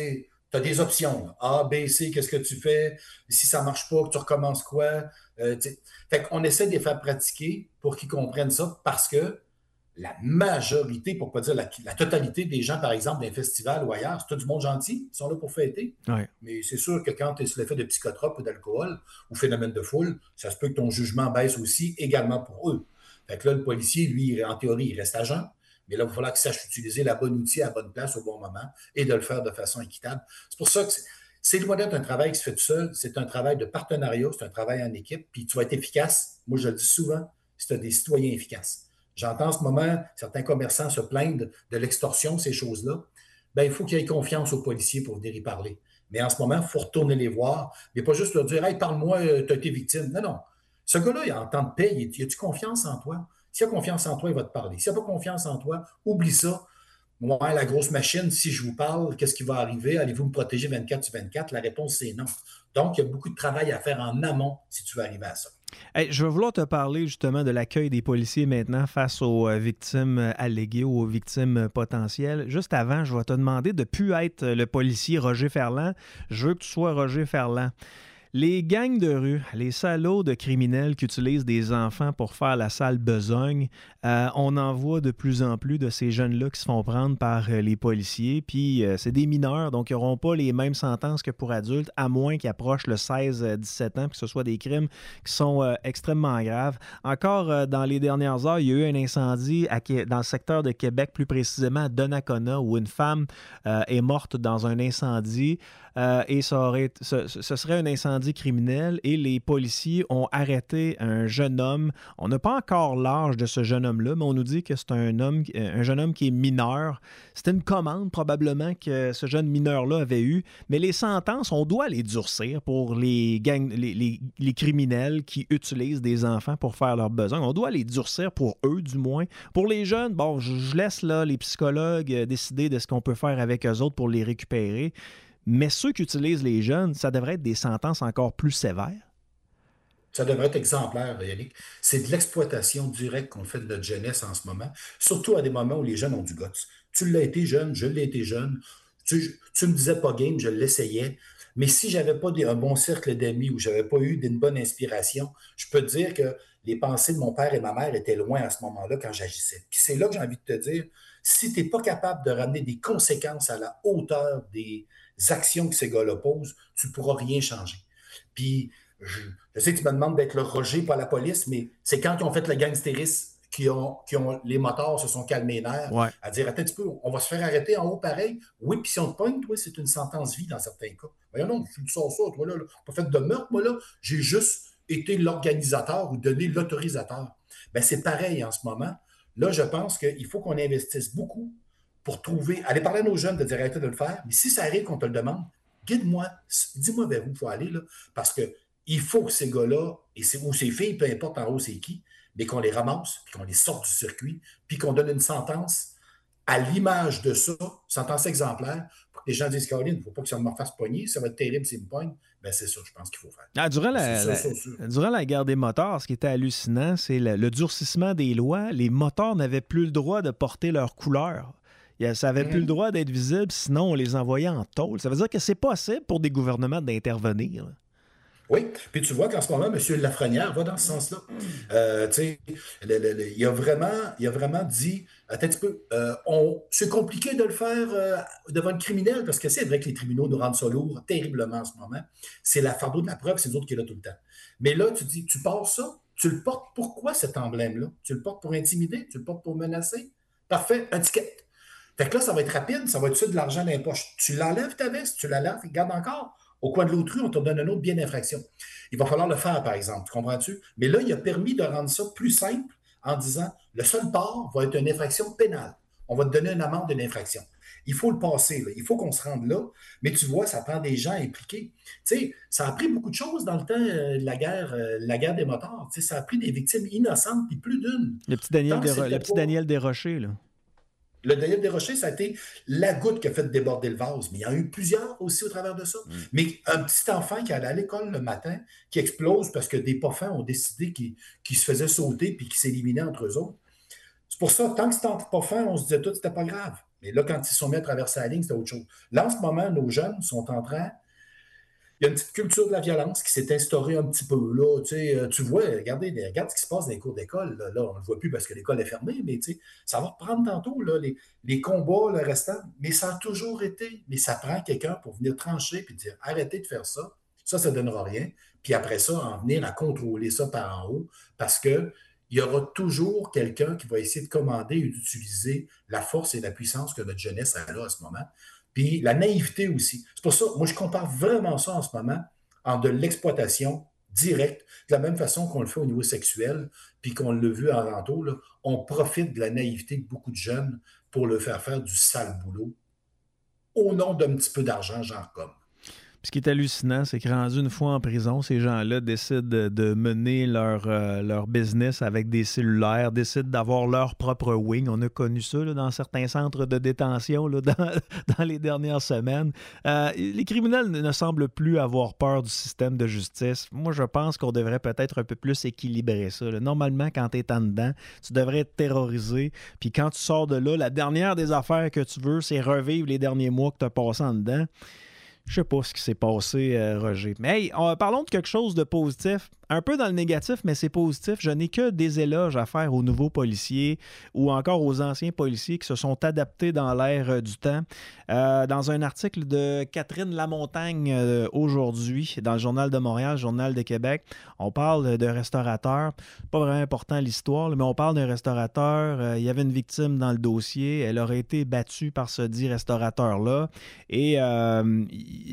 tu as des options. Là. A, B, C, qu'est-ce que tu fais? Si ça ne marche pas, tu recommences quoi? Euh, fait qu'on essaie de les faire pratiquer pour qu'ils comprennent ça parce que la majorité, pour ne pas dire la, la totalité des gens, par exemple, d'un festival ou ailleurs, c'est tout du monde gentil, ils sont là pour fêter. Ouais. Mais c'est sûr que quand tu es sur l'effet de psychotrope ou d'alcool ou phénomène de foule, ça se peut que ton jugement baisse aussi également pour eux. Fait que là, le policier, lui, en théorie, il reste agent, mais là, il va falloir qu'il sache utiliser la bonne outil à la bonne place au bon moment et de le faire de façon équitable. C'est pour ça que c'est, c'est loin d'être un travail qui se fait tout seul, c'est un travail de partenariat, c'est un travail en équipe, puis tu vas être efficace. Moi, je le dis souvent, si tu as des citoyens efficaces. J'entends en ce moment certains commerçants se plaindre de l'extorsion, ces choses-là. Bien, il faut qu'il y ait confiance aux policiers pour venir y parler. Mais en ce moment, il faut retourner les voir, mais pas juste leur dire « Hey, parle-moi, tu as été victime. » Non, non. Ce gars-là, il a en temps de paix, il a-tu confiance en toi? S'il a confiance en toi, il va te parler. S'il n'a pas confiance en toi, oublie ça. Moi, la grosse machine, si je vous parle, qu'est-ce qui va arriver? Allez-vous me protéger vingt-quatre sur vingt-quatre? La réponse, c'est non. Donc, il y a beaucoup de travail à faire en amont si tu veux arriver à ça. Hey, je vais vouloir te parler justement de l'accueil des policiers maintenant face aux victimes alléguées ou aux victimes potentielles. Juste avant, je vais te demander de ne plus être le policier Roger Ferland. Je veux que tu sois Roger Ferland. Les gangs de rue, les salauds de criminels qui utilisent des enfants pour faire la sale besogne, euh, on en voit de plus en plus de ces jeunes-là qui se font prendre par euh, les policiers. Puis euh, c'est des mineurs, donc ils n'auront pas les mêmes sentences que pour adultes, à moins qu'ils approchent le seize à dix-sept ans, puis que ce soit des crimes qui sont euh, extrêmement graves. Encore euh, dans les dernières heures, il y a eu un incendie à, dans le secteur de Québec, plus précisément à Donnacona, où une femme euh, est morte dans un incendie. Euh, et ça aurait, ce, ce serait un incendie criminel et les policiers ont arrêté un jeune homme. On n'a pas encore l'âge de ce jeune homme-là, mais on nous dit que c'est un homme, un jeune homme qui est mineur. C'était une commande probablement que ce jeune mineur-là avait eue, mais les sentences, on doit les durcir pour les, gang, les, les, les criminels qui utilisent des enfants pour faire leurs besoins. On doit les durcir pour eux, du moins. Pour les jeunes, bon, je, je laisse là les psychologues décider de ce qu'on peut faire avec eux autres pour les récupérer. Mais ceux qui utilisent les jeunes, ça devrait être des sentences encore plus sévères. Ça devrait être exemplaire, Yannick. C'est de l'exploitation directe qu'on fait de notre jeunesse en ce moment, surtout à des moments où les jeunes ont du guts. Tu l'as été jeune, je l'ai été jeune. Tu, tu me disais pas game, je l'essayais. Mais si j'avais pas un bon cercle d'amis ou j'avais pas eu une bonne inspiration, je peux te dire que les pensées de mon père et ma mère étaient loin à ce moment-là quand j'agissais. Puis c'est là que j'ai envie de te dire, si tu n'es pas capable de ramener des conséquences à la hauteur des actions que ces gars-là posent, tu ne pourras rien changer. Puis, je, je sais que tu me demandes d'être le Roger, pas la police, mais c'est quand ils ont fait le gangstérisme qui ont, qui ont, les motards se sont calmés les nerfs, ouais. À dire, attends un petit peu, on va se faire arrêter en haut pareil. Oui, puis si on te pogne, toi, c'est une sentence vie dans certains cas. Voyons non, tu sors ça, toi, là, là. Pas fait de meurtre, moi, là, j'ai juste été l'organisateur ou donné l'autorisateur. Bien, c'est pareil en ce moment. Là, je pense qu'il faut qu'on investisse beaucoup pour trouver, aller parler à nos jeunes, de dire arrêtez de le faire, mais si ça arrive qu'on te le demande, guide-moi, dis-moi vers où il faut aller, là, parce qu'il faut que ces gars-là, et c'est, ou ces filles, peu importe en haut c'est qui, mais qu'on les ramasse, puis qu'on les sorte du circuit, puis qu'on donne une sentence à l'image de ça, sentence exemplaire, pour que les gens disent, Caroline, il ne faut pas que ça me fasse pogner, ça va être terrible s'ils me pognent. Ben c'est ça, je pense qu'il faut faire. Ah, durant, la, ça, la, ça, ça. durant la guerre des motards, ce qui était hallucinant, c'est le, le durcissement des lois. Les motards n'avaient plus le droit de porter leur couleur. Ça n'avait mmh. plus le droit d'être visible, sinon on les envoyait en tôle. Ça veut dire que c'est possible pour des gouvernements d'intervenir. Oui, puis tu vois qu'en ce moment, M. Lafrenière va dans ce sens-là. Euh, tu sais, il a vraiment, il a vraiment dit, attends un petit peu, euh, on, c'est compliqué de le faire euh, devant le criminel, parce que c'est vrai que les tribunaux nous rendent ça lourd terriblement en ce moment. C'est la fardeau de la preuve, c'est nous autres qui est là tout le temps. Mais là, tu dis, tu passes ça, tu le portes pourquoi cet emblème-là? Tu le portes pour intimider? Tu le portes pour menacer? Parfait, un ticket. Fait que là, ça va être rapide, ça va être ça de l'argent dans les poches. Tu l'enlèves ta veste, tu la laves, tu gardes encore. Au coin de l'autre rue, on te donne un autre bien d'infraction. Il va falloir le faire, par exemple, tu comprends-tu? Mais là, il a permis de rendre ça plus simple en disant, le seul port va être une infraction pénale. On va te donner une amende d'une infraction. Il faut le passer, là. Il faut qu'on se rende là. Mais tu vois, ça prend des gens impliqués. Tu sais, ça a pris beaucoup de choses dans le temps euh, de la guerre, euh, la guerre des motards. Tu sais, ça a pris des victimes innocentes, puis plus d'une. Le petit Daniel, Desro- le petit pas... Daniel Desrochers, là. Le Daniel Desrochers, ça a été la goutte qui a fait déborder le vase. Mais il y en a eu plusieurs aussi au travers de ça. Mm. Mais un petit enfant qui allait à l'école le matin, qui explose parce que des pas fins ont décidé qu'il, qu'il se faisait sauter puis qu'il s'éliminait entre eux autres. C'est pour ça, tant que c'était entre pas fins, on se disait tout, c'était pas grave. Mais là, quand ils se sont mis à traverser la ligne, c'était autre chose. Là, en ce moment, nos jeunes sont en train... Il y a une petite culture de la violence qui s'est instaurée un petit peu. Là, tu sais, tu vois, regardez, regarde ce qui se passe dans les cours d'école. Là, là on ne le voit plus parce que l'école est fermée, mais tu sais, ça va reprendre tantôt, là, les, les combats, le restant. Mais ça a toujours été. Mais ça prend quelqu'un pour venir trancher et dire arrêtez de faire ça. Ça, ça ne donnera rien. Puis après ça, en venir à contrôler ça par en haut parce que il y aura toujours quelqu'un qui va essayer de commander et d'utiliser la force et la puissance que notre jeunesse a là à ce moment. Puis la naïveté aussi. C'est pour ça, moi, je compare vraiment ça en ce moment en de l'exploitation directe, de la même façon qu'on le fait au niveau sexuel, puis qu'on l'a vu en tantôt, là, on profite de la naïveté de beaucoup de jeunes pour le faire faire du sale boulot au nom d'un petit peu d'argent, genre comme. Puis ce qui est hallucinant, c'est que rendu une fois en prison, ces gens-là décident de, de mener leur, euh, leur business avec des cellulaires, décident d'avoir leur propre wing. On a connu ça là, dans certains centres de détention là, dans, dans les dernières semaines. Euh, les criminels ne semblent plus avoir peur du système de justice. Moi, je pense qu'on devrait peut-être un peu plus équilibrer ça. Là. Normalement, quand tu es en dedans, tu devrais être terrorisé. Puis quand tu sors de là, la dernière des affaires que tu veux, c'est revivre les derniers mois que tu as passés en dedans. Je sais pas ce qui s'est passé, euh, Roger. Mais hey, on, parlons de quelque chose de positif. Un peu dans le négatif, mais c'est positif. Je n'ai que des éloges à faire aux nouveaux policiers ou encore aux anciens policiers qui se sont adaptés dans l'ère euh, du temps. Euh, dans un article de Catherine Lamontagne euh, aujourd'hui, dans le Journal de Montréal, Journal de Québec, on parle de restaurateurs. Pas vraiment important l'histoire, mais on parle d'un restaurateur. Euh, il y avait une victime dans le dossier. Elle aurait été battue par ce dit restaurateur-là. Et euh,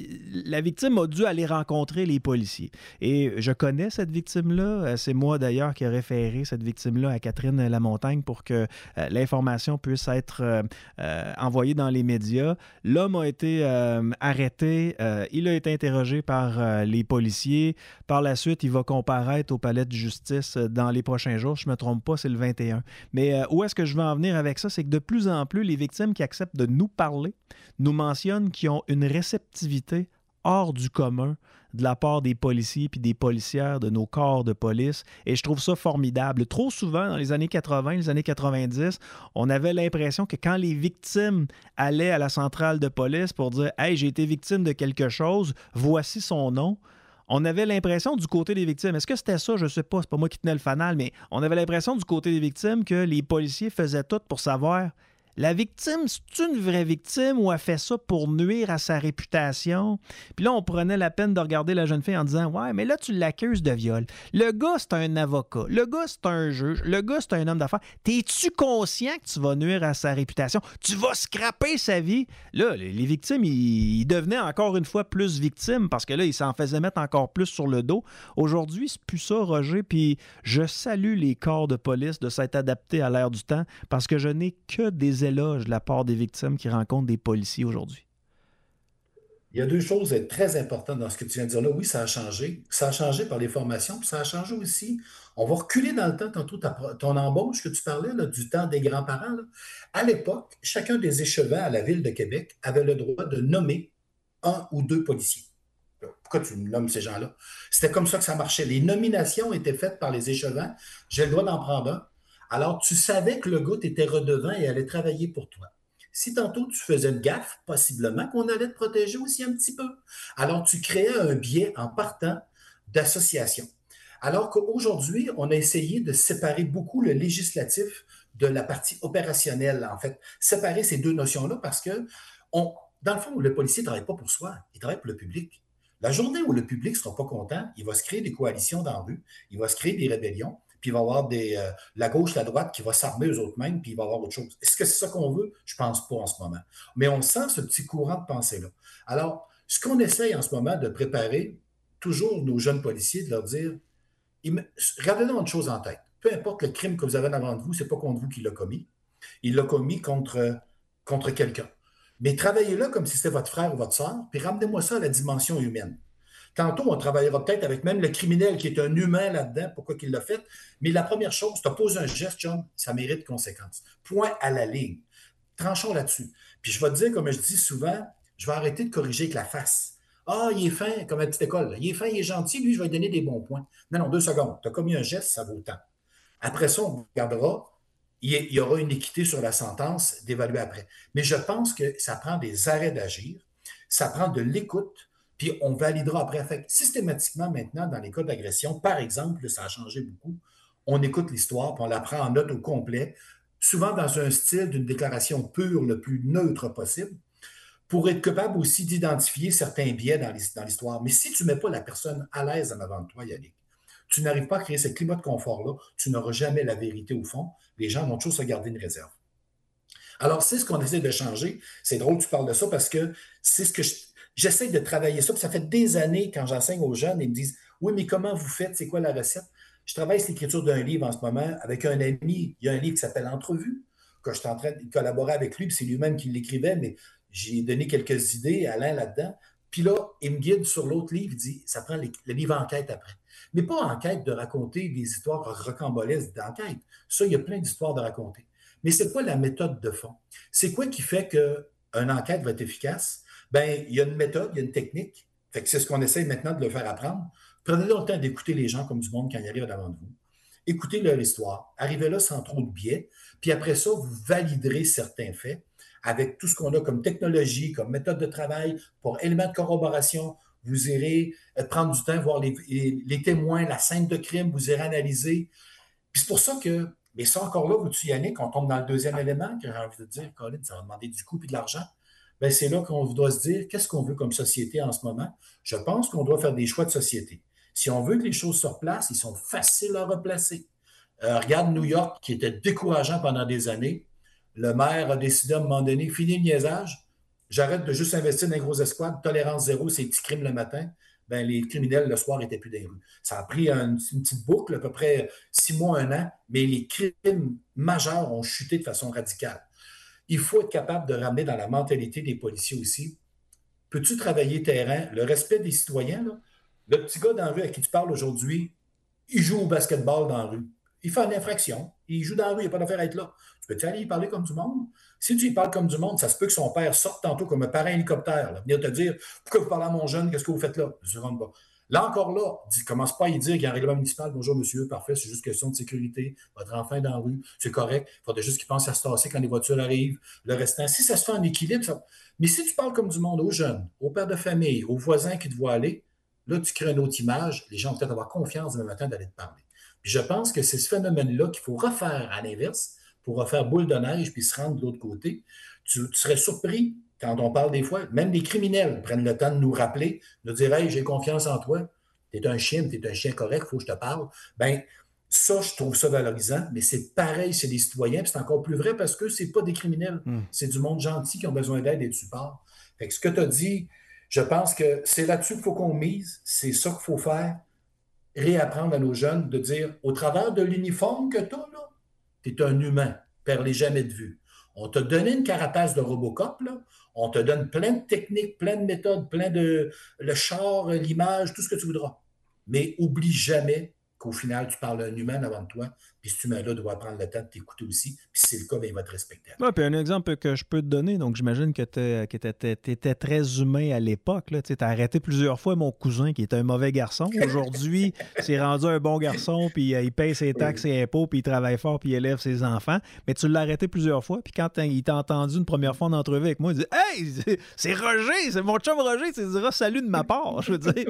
la victime a dû aller rencontrer les policiers. Et je connais cette victime-là. C'est moi, d'ailleurs, qui ai référé cette victime-là à Catherine Lamontagne pour que euh, l'information puisse être euh, euh, envoyée dans les médias. L'homme a été euh, arrêté. Euh, il a été interrogé par euh, les policiers. Par la suite, il va comparaître au palais de justice dans les prochains jours. Je ne me trompe pas, c'est le vingt et un. Mais euh, où est-ce que je veux en venir avec ça? C'est que de plus en plus, les victimes qui acceptent de nous parler nous mentionnent qu'ils ont une réceptivité hors du commun de la part des policiers puis des policières de nos corps de police. Et je trouve ça formidable. Trop souvent, dans les années quatre-vingt, les années quatre-vingt-dix, on avait l'impression que quand les victimes allaient à la centrale de police pour dire « Hey, j'ai été victime de quelque chose, voici son nom », on avait l'impression du côté des victimes, est-ce que c'était ça? Je ne sais pas, c'est pas moi qui tenais le fanal, mais on avait l'impression du côté des victimes que les policiers faisaient tout pour savoir la victime, c'est une vraie victime ou elle fait ça pour nuire à sa réputation? Puis là, on prenait la peine de regarder la jeune fille en disant « Ouais, mais là, tu l'accuses de viol. Le gars, c'est un avocat. Le gars, c'est un juge. Le gars, c'est un homme d'affaires. T'es-tu conscient que tu vas nuire à sa réputation? Tu vas scraper sa vie? » Là, les victimes, ils, ils devenaient encore une fois plus victimes parce que là, ils s'en faisaient mettre encore plus sur le dos. Aujourd'hui, c'est plus ça, Roger. Puis je salue les corps de police de s'être adaptés à l'ère du temps parce que je n'ai que des éloge de la part des victimes qui rencontrent des policiers aujourd'hui. Il y a deux choses très importantes dans ce que tu viens de dire là. Oui, ça a changé. Ça a changé par les formations, puis ça a changé aussi. On va reculer dans le temps, tantôt, ta, ton embauche que tu parlais, là, du temps des grands-parents. Là. À l'époque, chacun des échevins à la Ville de Québec avait le droit de nommer un ou deux policiers. Pourquoi tu nommes ces gens-là? C'était comme ça que ça marchait. Les nominations étaient faites par les échevins. J'ai le droit d'en prendre un. Alors, tu savais que le gars t'était redevant et allait travailler pour toi. Si tantôt tu faisais une gaffe, possiblement qu'on allait te protéger aussi un petit peu. Alors, tu créais un biais en partant d'association. Alors qu'aujourd'hui, on a essayé de séparer beaucoup le législatif de la partie opérationnelle, en fait. Séparer ces deux notions-là parce que, on, dans le fond, le policier ne travaille pas pour soi, il travaille pour le public. La journée où le public ne sera pas content, il va se créer des coalitions dans la rue, il va se créer des rébellions, puis il va y avoir des, euh, la gauche, la droite qui va s'armer eux autres mêmes, puis il va y avoir autre chose. Est-ce que c'est ça qu'on veut? Je ne pense pas en ce moment. Mais on sent ce petit courant de pensée-là. Alors, ce qu'on essaye en ce moment de préparer, toujours nos jeunes policiers, de leur dire, gardez-nous une chose en tête. Peu importe le crime que vous avez en avant de vous, ce n'est pas contre vous qu'il l'a commis. Il l'a commis contre, contre quelqu'un. Mais travaillez-là comme si c'était votre frère ou votre sœur, puis ramenez-moi ça à la dimension humaine. Tantôt, on travaillera peut-être avec même le criminel qui est un humain là-dedans, pourquoi qu'il l'a fait. Mais la première chose, tu poses un geste, John, ça mérite conséquence. Point à la ligne. Tranchons là-dessus. Puis je vais te dire, comme je dis souvent, je vais arrêter de corriger avec la face. Ah, il est fin, comme à la petite école. Là. Il est fin, il est gentil, lui, je vais lui donner des bons points. Non, non, deux secondes. Tu as commis un geste, ça vaut tant. Après ça, on regardera il y aura une équité sur la sentence d'évaluer après. Mais je pense que ça prend des arrêts d'agir, ça prend de l'écoute, puis on validera après. Fait que systématiquement, maintenant, dans les cas d'agression, par exemple, ça a changé beaucoup, on écoute l'histoire, puis on la prend en note au complet, souvent dans un style d'une déclaration pure, le plus neutre possible, pour être capable aussi d'identifier certains biais dans l'histoire. Mais si tu ne mets pas la personne à l'aise en avant de toi, Yannick, tu n'arrives pas à créer ce climat de confort-là, tu n'auras jamais la vérité au fond. Les gens vont toujours se garder une réserve. Alors, c'est ce qu'on essaie de changer. C'est drôle que tu parles de ça parce que c'est ce que je, j'essaie de travailler ça. Puis ça fait des années quand j'enseigne aux jeunes, ils me disent « Oui, mais comment vous faites? C'est quoi la recette? » Je travaille sur l'écriture d'un livre en ce moment avec un ami. Il y a un livre qui s'appelle « Entrevue » que je suis en train de collaborer avec lui. Puis c'est lui-même qui l'écrivait, mais j'ai donné quelques idées à Alain là-dedans. Puis là, il me guide sur l'autre livre. Il dit « Ça prend le, le livre enquête après. » Mais pas enquête de raconter des histoires rocambolesques d'enquête. Ça, il y a plein d'histoires de raconter. Mais c'est quoi la méthode de fond? C'est quoi qui fait qu'une enquête va être efficace? Bien, il y a une méthode, il y a une technique. Fait que c'est ce qu'on essaie maintenant de le faire apprendre. Prenez le temps d'écouter les gens comme du monde quand ils arrivent devant vous. Écoutez leur histoire. Arrivez là sans trop de biais. Puis après ça, vous validerez certains faits avec tout ce qu'on a comme technologie, comme méthode de travail, pour éléments de corroboration. Vous irez prendre du temps, voir les, les, les témoins, la scène de crime, vous irez analyser. Puis c'est pour ça que, mais ça encore là, vous-tu Yannick, on tombe dans le deuxième élément, que j'ai envie de dire, Colin, ça va demander du coût et de l'argent. Bien, c'est là qu'on doit se dire, qu'est-ce qu'on veut comme société en ce moment? Je pense qu'on doit faire des choix de société. Si on veut que les choses se replacent, ils sont faciles à replacer. Euh, regarde New York, qui était décourageant pendant des années. Le maire a décidé à un moment donné, fini le niaisage, j'arrête de juste investir dans les grosses escouades, tolérance zéro, c'est petits crimes le matin. Ben, les criminels, le soir, n'étaient plus dans les rues. Ça a pris une, une petite boucle, à peu près six mois, un an, mais les crimes majeurs ont chuté de façon radicale. Il faut être capable de ramener dans la mentalité des policiers aussi. Peux-tu travailler terrain? Le respect des citoyens, là? Le petit gars dans la rue à qui tu parles aujourd'hui, il joue au basketball dans la rue. Il fait une infraction. Il joue dans la rue, il n'a pas d'affaire à être là. Tu peux-tu aller y parler comme du monde? Si tu y parles comme du monde, ça se peut que son père sorte tantôt comme un parrain hélicoptère, là, venir te dire « Pourquoi vous parlez à mon jeune? Qu'est-ce que vous faites là? » Je ne rentre pas. Là encore là, dis, commence pas à y dire qu'il y a un règlement municipal. « Bonjour monsieur, parfait, c'est juste question de sécurité. Votre enfant est dans la rue, c'est correct. Il faudrait juste qu'il pense à se tasser quand les voitures arrivent. Le restant, si ça se fait en équilibre, ça... Mais si tu parles comme du monde aux jeunes, aux pères de famille, aux voisins qui te voient aller, là, tu crées une autre image. Les gens vont peut-être avoir confiance demain matin d'aller te parler. Puis je pense que c'est ce phénomène-là qu'il faut refaire à l'inverse pour refaire boule de neige puis se rendre de l'autre côté. Tu, tu serais surpris quand on parle des fois, même les criminels prennent le temps de nous rappeler, de dire « Hey, j'ai confiance en toi, t'es un chien, t'es un chien correct, il faut que je te parle. » Bien, ça, je trouve ça valorisant, mais c'est pareil chez les citoyens, puis c'est encore plus vrai parce que c'est pas des criminels, mm. c'est du monde gentil qui ont besoin d'aide et de support. Fait que ce que tu as dit, je pense que c'est là-dessus qu'il faut qu'on mise, c'est ça qu'il faut faire, réapprendre à nos jeunes de dire, au travers de l'uniforme que tu as, là, tu es un humain, perds-les jamais de vue. On t'a donné une carapace de Robocop, là. On te donne plein de techniques, plein de méthodes, plein de... le char, l'image, tout ce que tu voudras. Mais oublie jamais qu'au final, tu parles à un humain avant de toi, puis cet humain-là doit prendre le temps de t'écouter aussi, puis si c'est le cas, bien, il va te respecter. Oui, puis un exemple que je peux te donner, donc j'imagine que tu étais très humain à l'époque. Tu as arrêté plusieurs fois mon cousin qui était un mauvais garçon. Aujourd'hui, c'est rendu un bon garçon, puis euh, il paye ses taxes et impôts, puis il travaille fort, puis il élève ses enfants. Mais tu l'as arrêté plusieurs fois, puis quand il t'a entendu une première fois en entrevue avec moi, il dit « Hey, c'est, c'est Roger, c'est mon chum Roger, tu diras salut de ma part. » Je veux dire...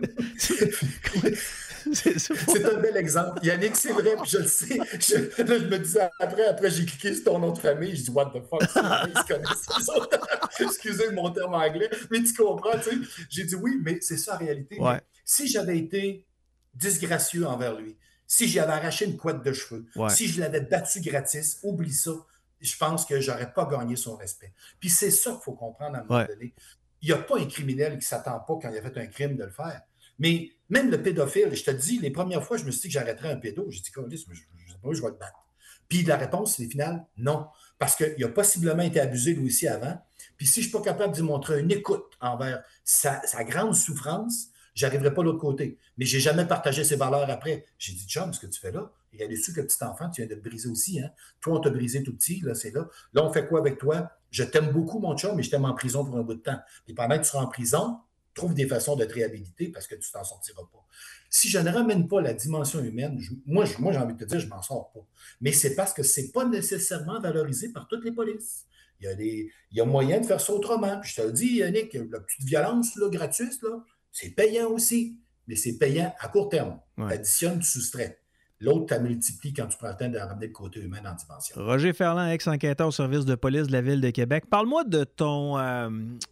C'est, c'est un bel exemple. Yannick, c'est vrai, puis je le sais. Je, là, je me disais après, après, j'ai cliqué sur ton nom de famille, je dis, what the fuck, c'est vrai, ils se connaissent. Excusez mon terme anglais, mais tu comprends, tu sais. J'ai dit oui, mais c'est ça la réalité. Ouais. Si j'avais été disgracieux envers lui, si j'avais arraché une couette de cheveux, ouais. si je l'avais battu gratis, oublie ça, je pense que j'aurais pas gagné son respect. Puis c'est ça qu'il faut comprendre à un moment ouais. donné. Il n'y a pas un criminel qui ne s'attend pas quand il a fait un crime de le faire. Mais même le pédophile, je te dis, les premières fois, je me suis dit que j'arrêterais un pédo. J'ai dit, je ne sais pas où je vais le battre. Puis la réponse, c'est final, non. Parce qu'il a possiblement été abusé lui aussi avant. Puis si je ne suis pas capable de lui montrer une écoute envers sa, sa grande souffrance, je n'arriverai pas de l'autre côté. Mais je n'ai jamais partagé ses valeurs après. J'ai dit, John, ce que tu fais là, il y a dessus que le petit enfant, tu viens de te briser aussi. Hein? Toi, on t'a brisé tout petit, là, c'est là. Là, on fait quoi avec toi? Je t'aime beaucoup, mon chum, mais je t'aime en prison pour un bout de temps. Puis pendant que tu seras en prison, trouve des façons de te réhabiliter parce que tu t'en sortiras pas. Si je ne ramène pas la dimension humaine, je, moi, je, moi, j'ai envie de te dire, je m'en sors pas. Mais c'est parce que c'est pas nécessairement valorisé par toutes les polices. Il y a, des, il y a moyen de faire ça autrement. Puis je te le dis, Yannick, la petite violence là, gratuite, là, c'est payant aussi. Mais c'est payant à court terme. Ouais. Tu additionnes, tu soustrais. L'autre, tu multiplies quand tu prends le temps de ramener le côté humain dans la dimension. Roger Ferland, ex-enquêteur au service de police de la Ville de Québec. Parle-moi de ton... Euh,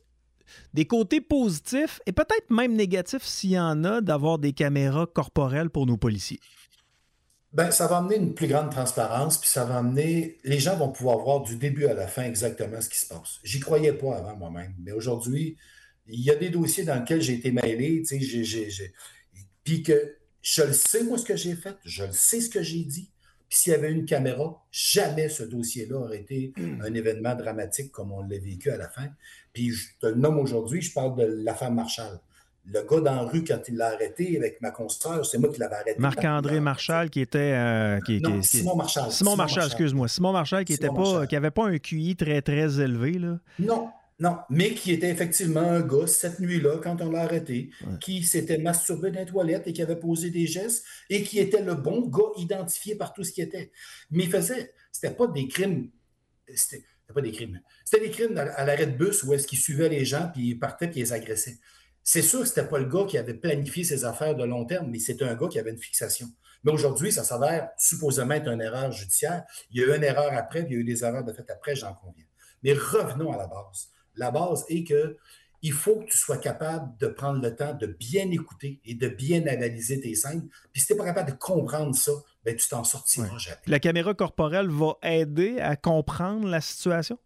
des côtés positifs et peut-être même négatifs, s'il y en a, d'avoir des caméras corporelles pour nos policiers. Bien, ça va amener une plus grande transparence, puis ça va amener... Les gens vont pouvoir voir du début à la fin exactement ce qui se passe. J'y croyais pas avant moi-même, mais aujourd'hui, il y a des dossiers dans lesquels j'ai été mêlé, tu sais, j'ai... j'ai, j'ai... puis que je le sais, moi, ce que j'ai fait, je le sais ce que j'ai dit, puis s'il y avait une caméra, jamais ce dossier-là aurait été mmh. un événement dramatique comme on l'a vécu à la fin. Puis je te le nomme aujourd'hui, je parle de l'affaire Marchal. Le gars dans la rue, quand il l'a arrêté avec ma consoeur, c'est moi qui l'avais arrêté. Marc-André Marchal, qui était... Euh, qui, non, qui, Simon Marchal. Simon, Simon Marchal, Marchal, excuse-moi. Simon Marchal, qui n'avait pas, pas un Q I très, très élevé, là. Non, non, mais qui était effectivement un gars, cette nuit-là, quand on l'a arrêté, ouais. qui s'était masturbé dans les toilettes et qui avait posé des gestes et qui était le bon gars identifié par tout ce qui était. Mais il faisait... C'était pas des crimes... C'était... C'était pas des crimes. C'était des crimes à l'arrêt de bus où est-ce qu'il suivait les gens, puis il partait, puis il les agressait. C'est sûr que c'était pas le gars qui avait planifié ses affaires de long terme, mais c'était un gars qui avait une fixation. Mais aujourd'hui, ça s'avère supposément être une erreur judiciaire. Il y a eu une erreur après, puis il y a eu des erreurs de fait après, j'en conviens. Mais revenons à la base. La base est que il faut que tu sois capable de prendre le temps de bien écouter et de bien analyser tes scènes. Puis si tu n'es pas capable de comprendre ça, ben tu t'en sortiras ouais. jamais. La caméra corporelle va aider à comprendre la situation?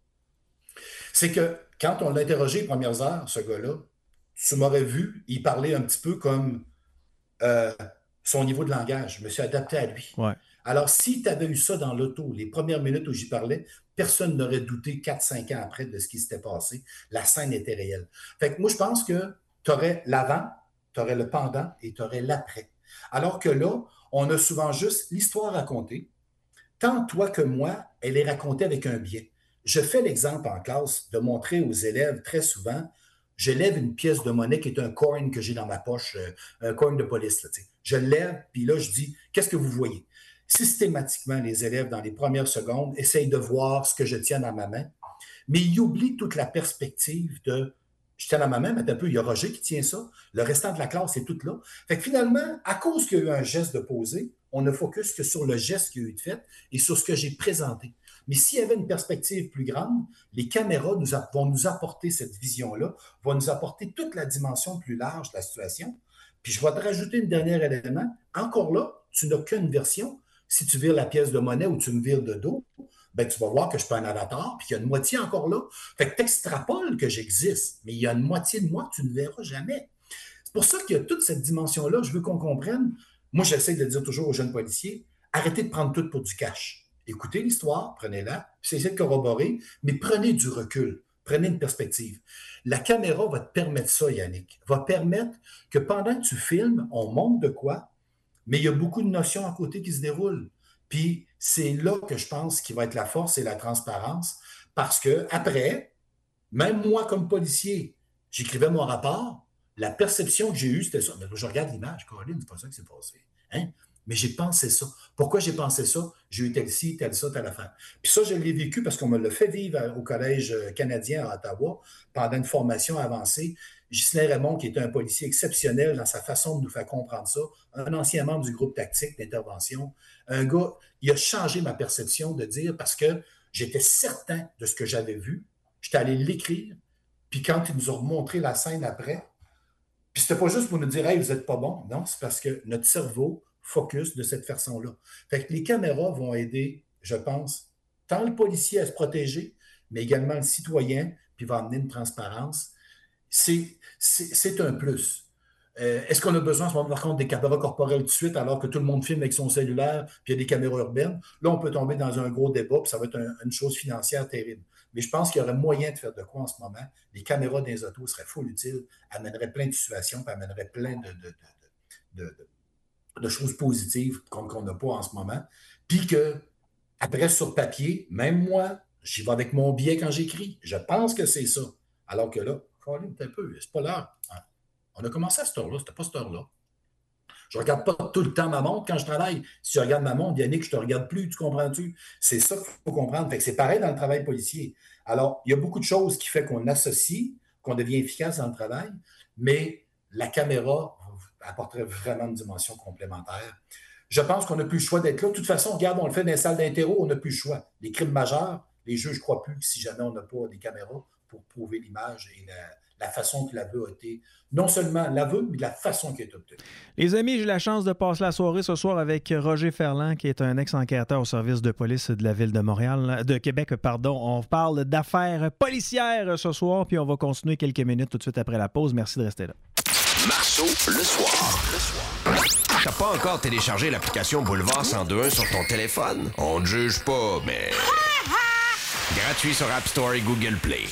C'est que quand on l'a interrogé les premières heures, ce gars-là, tu m'aurais vu, il parlait un petit peu comme euh, son niveau de langage. Je me suis adapté à lui. Ouais. Alors, si tu avais eu ça dans l'auto, les premières minutes où j'y parlais, personne n'aurait douté quatre cinq ans après de ce qui s'était passé. La scène était réelle. Fait que moi, je pense que tu aurais l'avant, tu aurais le pendant et tu aurais l'après. Alors que là, on a souvent juste l'histoire racontée. Tant toi que moi, elle est racontée avec un biais. Je fais l'exemple en classe de montrer aux élèves très souvent, je lève une pièce de monnaie qui est un coin que j'ai dans ma poche, un coin de police. Là, je le lève, puis là, je dis, qu'est-ce que vous voyez? Systématiquement, les élèves, dans les premières secondes, essayent de voir ce que je tiens dans ma main, mais ils oublient toute la perspective de « je tiens dans ma main, mais un peu, il y a Roger qui tient ça, le restant de la classe est tout là. » Fait que finalement, à cause qu'il y a eu un geste de poser, on ne focus que sur le geste qu'il y a eu de fait et sur ce que j'ai présenté. Mais s'il y avait une perspective plus grande, les caméras nous a, vont nous apporter cette vision-là, vont nous apporter toute la dimension plus large de la situation. Puis je vais te rajouter un dernier élément. Encore là, tu n'as qu'une version. Si tu vires la pièce de monnaie ou tu me vires de dos, ben tu vas voir que je suis pas un avatar, puis qu'il y a une moitié encore là. Fait que tu extrapoles que j'existe, mais il y a une moitié de moi que tu ne verras jamais. C'est pour ça qu'il y a toute cette dimension-là. Je veux qu'on comprenne. Moi, j'essaie de le dire toujours aux jeunes policiers, arrêtez de prendre tout pour du cash. Écoutez l'histoire, prenez-la, puis essayez de corroborer, mais prenez du recul, prenez une perspective. La caméra va te permettre ça, Yannick, va permettre que pendant que tu filmes, on montre de quoi, mais il y a beaucoup de notions à côté qui se déroulent. Puis c'est là que je pense qu'il va être la force et la transparence, parce que après, même moi comme policier, j'écrivais mon rapport, la perception que j'ai eue, c'était ça. Mais je regarde l'image, Caroline, c'est pas ça qui s'est passé. Hein? Mais j'ai pensé ça. Pourquoi j'ai pensé ça? J'ai eu tel ci, tel ça, telle affaire. Puis ça, je l'ai vécu parce qu'on me l'a fait vivre au Collège canadien à Ottawa pendant une formation avancée. Ghislain Raymond, qui était un policier exceptionnel dans sa façon de nous faire comprendre ça, un ancien membre du groupe tactique d'intervention, un gars, il a changé ma perception de dire parce que j'étais certain de ce que j'avais vu, j'étais allé l'écrire, puis quand ils nous ont montré la scène après, puis c'était pas juste pour nous dire « Hey, vous êtes pas bon », non, c'est parce que notre cerveau focus de cette façon-là. Fait que les caméras vont aider, je pense, tant le policier à se protéger, mais également le citoyen, puis va amener une transparence. C'est, c'est, c'est un plus. Euh, est-ce qu'on a besoin, par contre, des caméras corporelles tout de suite, alors que tout le monde filme avec son cellulaire, puis il y a des caméras urbaines? Là, on peut tomber dans un gros débat, puis ça va être un, une chose financière terrible. Mais je pense qu'il y aurait moyen de faire de quoi en ce moment. Les caméras dans les autos seraient full utiles, amèneraient plein de situations, puis amèneraient plein de, de, de, de, de de choses positives qu'on n'a pas en ce moment, puis que, après, sur papier, même moi, j'y vais avec mon biais quand j'écris. Je pense que c'est ça. Alors que là, Colin, un peu, c'est pas l'heure. Hein? On a commencé à cette heure-là, c'était pas cette heure-là. Je ne regarde pas tout le temps ma montre quand je travaille. Si je regarde ma montre, Yannick, je ne te regarde plus, tu comprends-tu? C'est ça qu'il faut comprendre. Fait que c'est pareil dans le travail policier. Alors, il y a beaucoup de choses qui font qu'on associe, qu'on devient efficace dans le travail, mais la caméra apporterait vraiment une dimension complémentaire. Je pense qu'on n'a plus le choix d'être là. De toute façon, regarde, on le fait dans les salles d'interro, on n'a plus le choix. Les crimes majeurs, les juges ne croient plus que si jamais on n'a pas des caméras pour prouver l'image et la, la façon que l'aveu a été, non seulement l'aveu, mais la façon qui est obtenue. Les amis, j'ai la chance de passer la soirée ce soir avec Roger Ferland, qui est un ex-enquêteur au service de police de la ville de Montréal, de Québec, pardon. On parle d'affaires policières ce soir, puis on va continuer quelques minutes tout de suite après la pause. Merci de rester là. Marceau, le soir. Le soir. T'as pas encore téléchargé l'application Boulevard cent deux point un sur ton téléphone? On ne juge pas, mais... gratuit sur App Store et Google Play.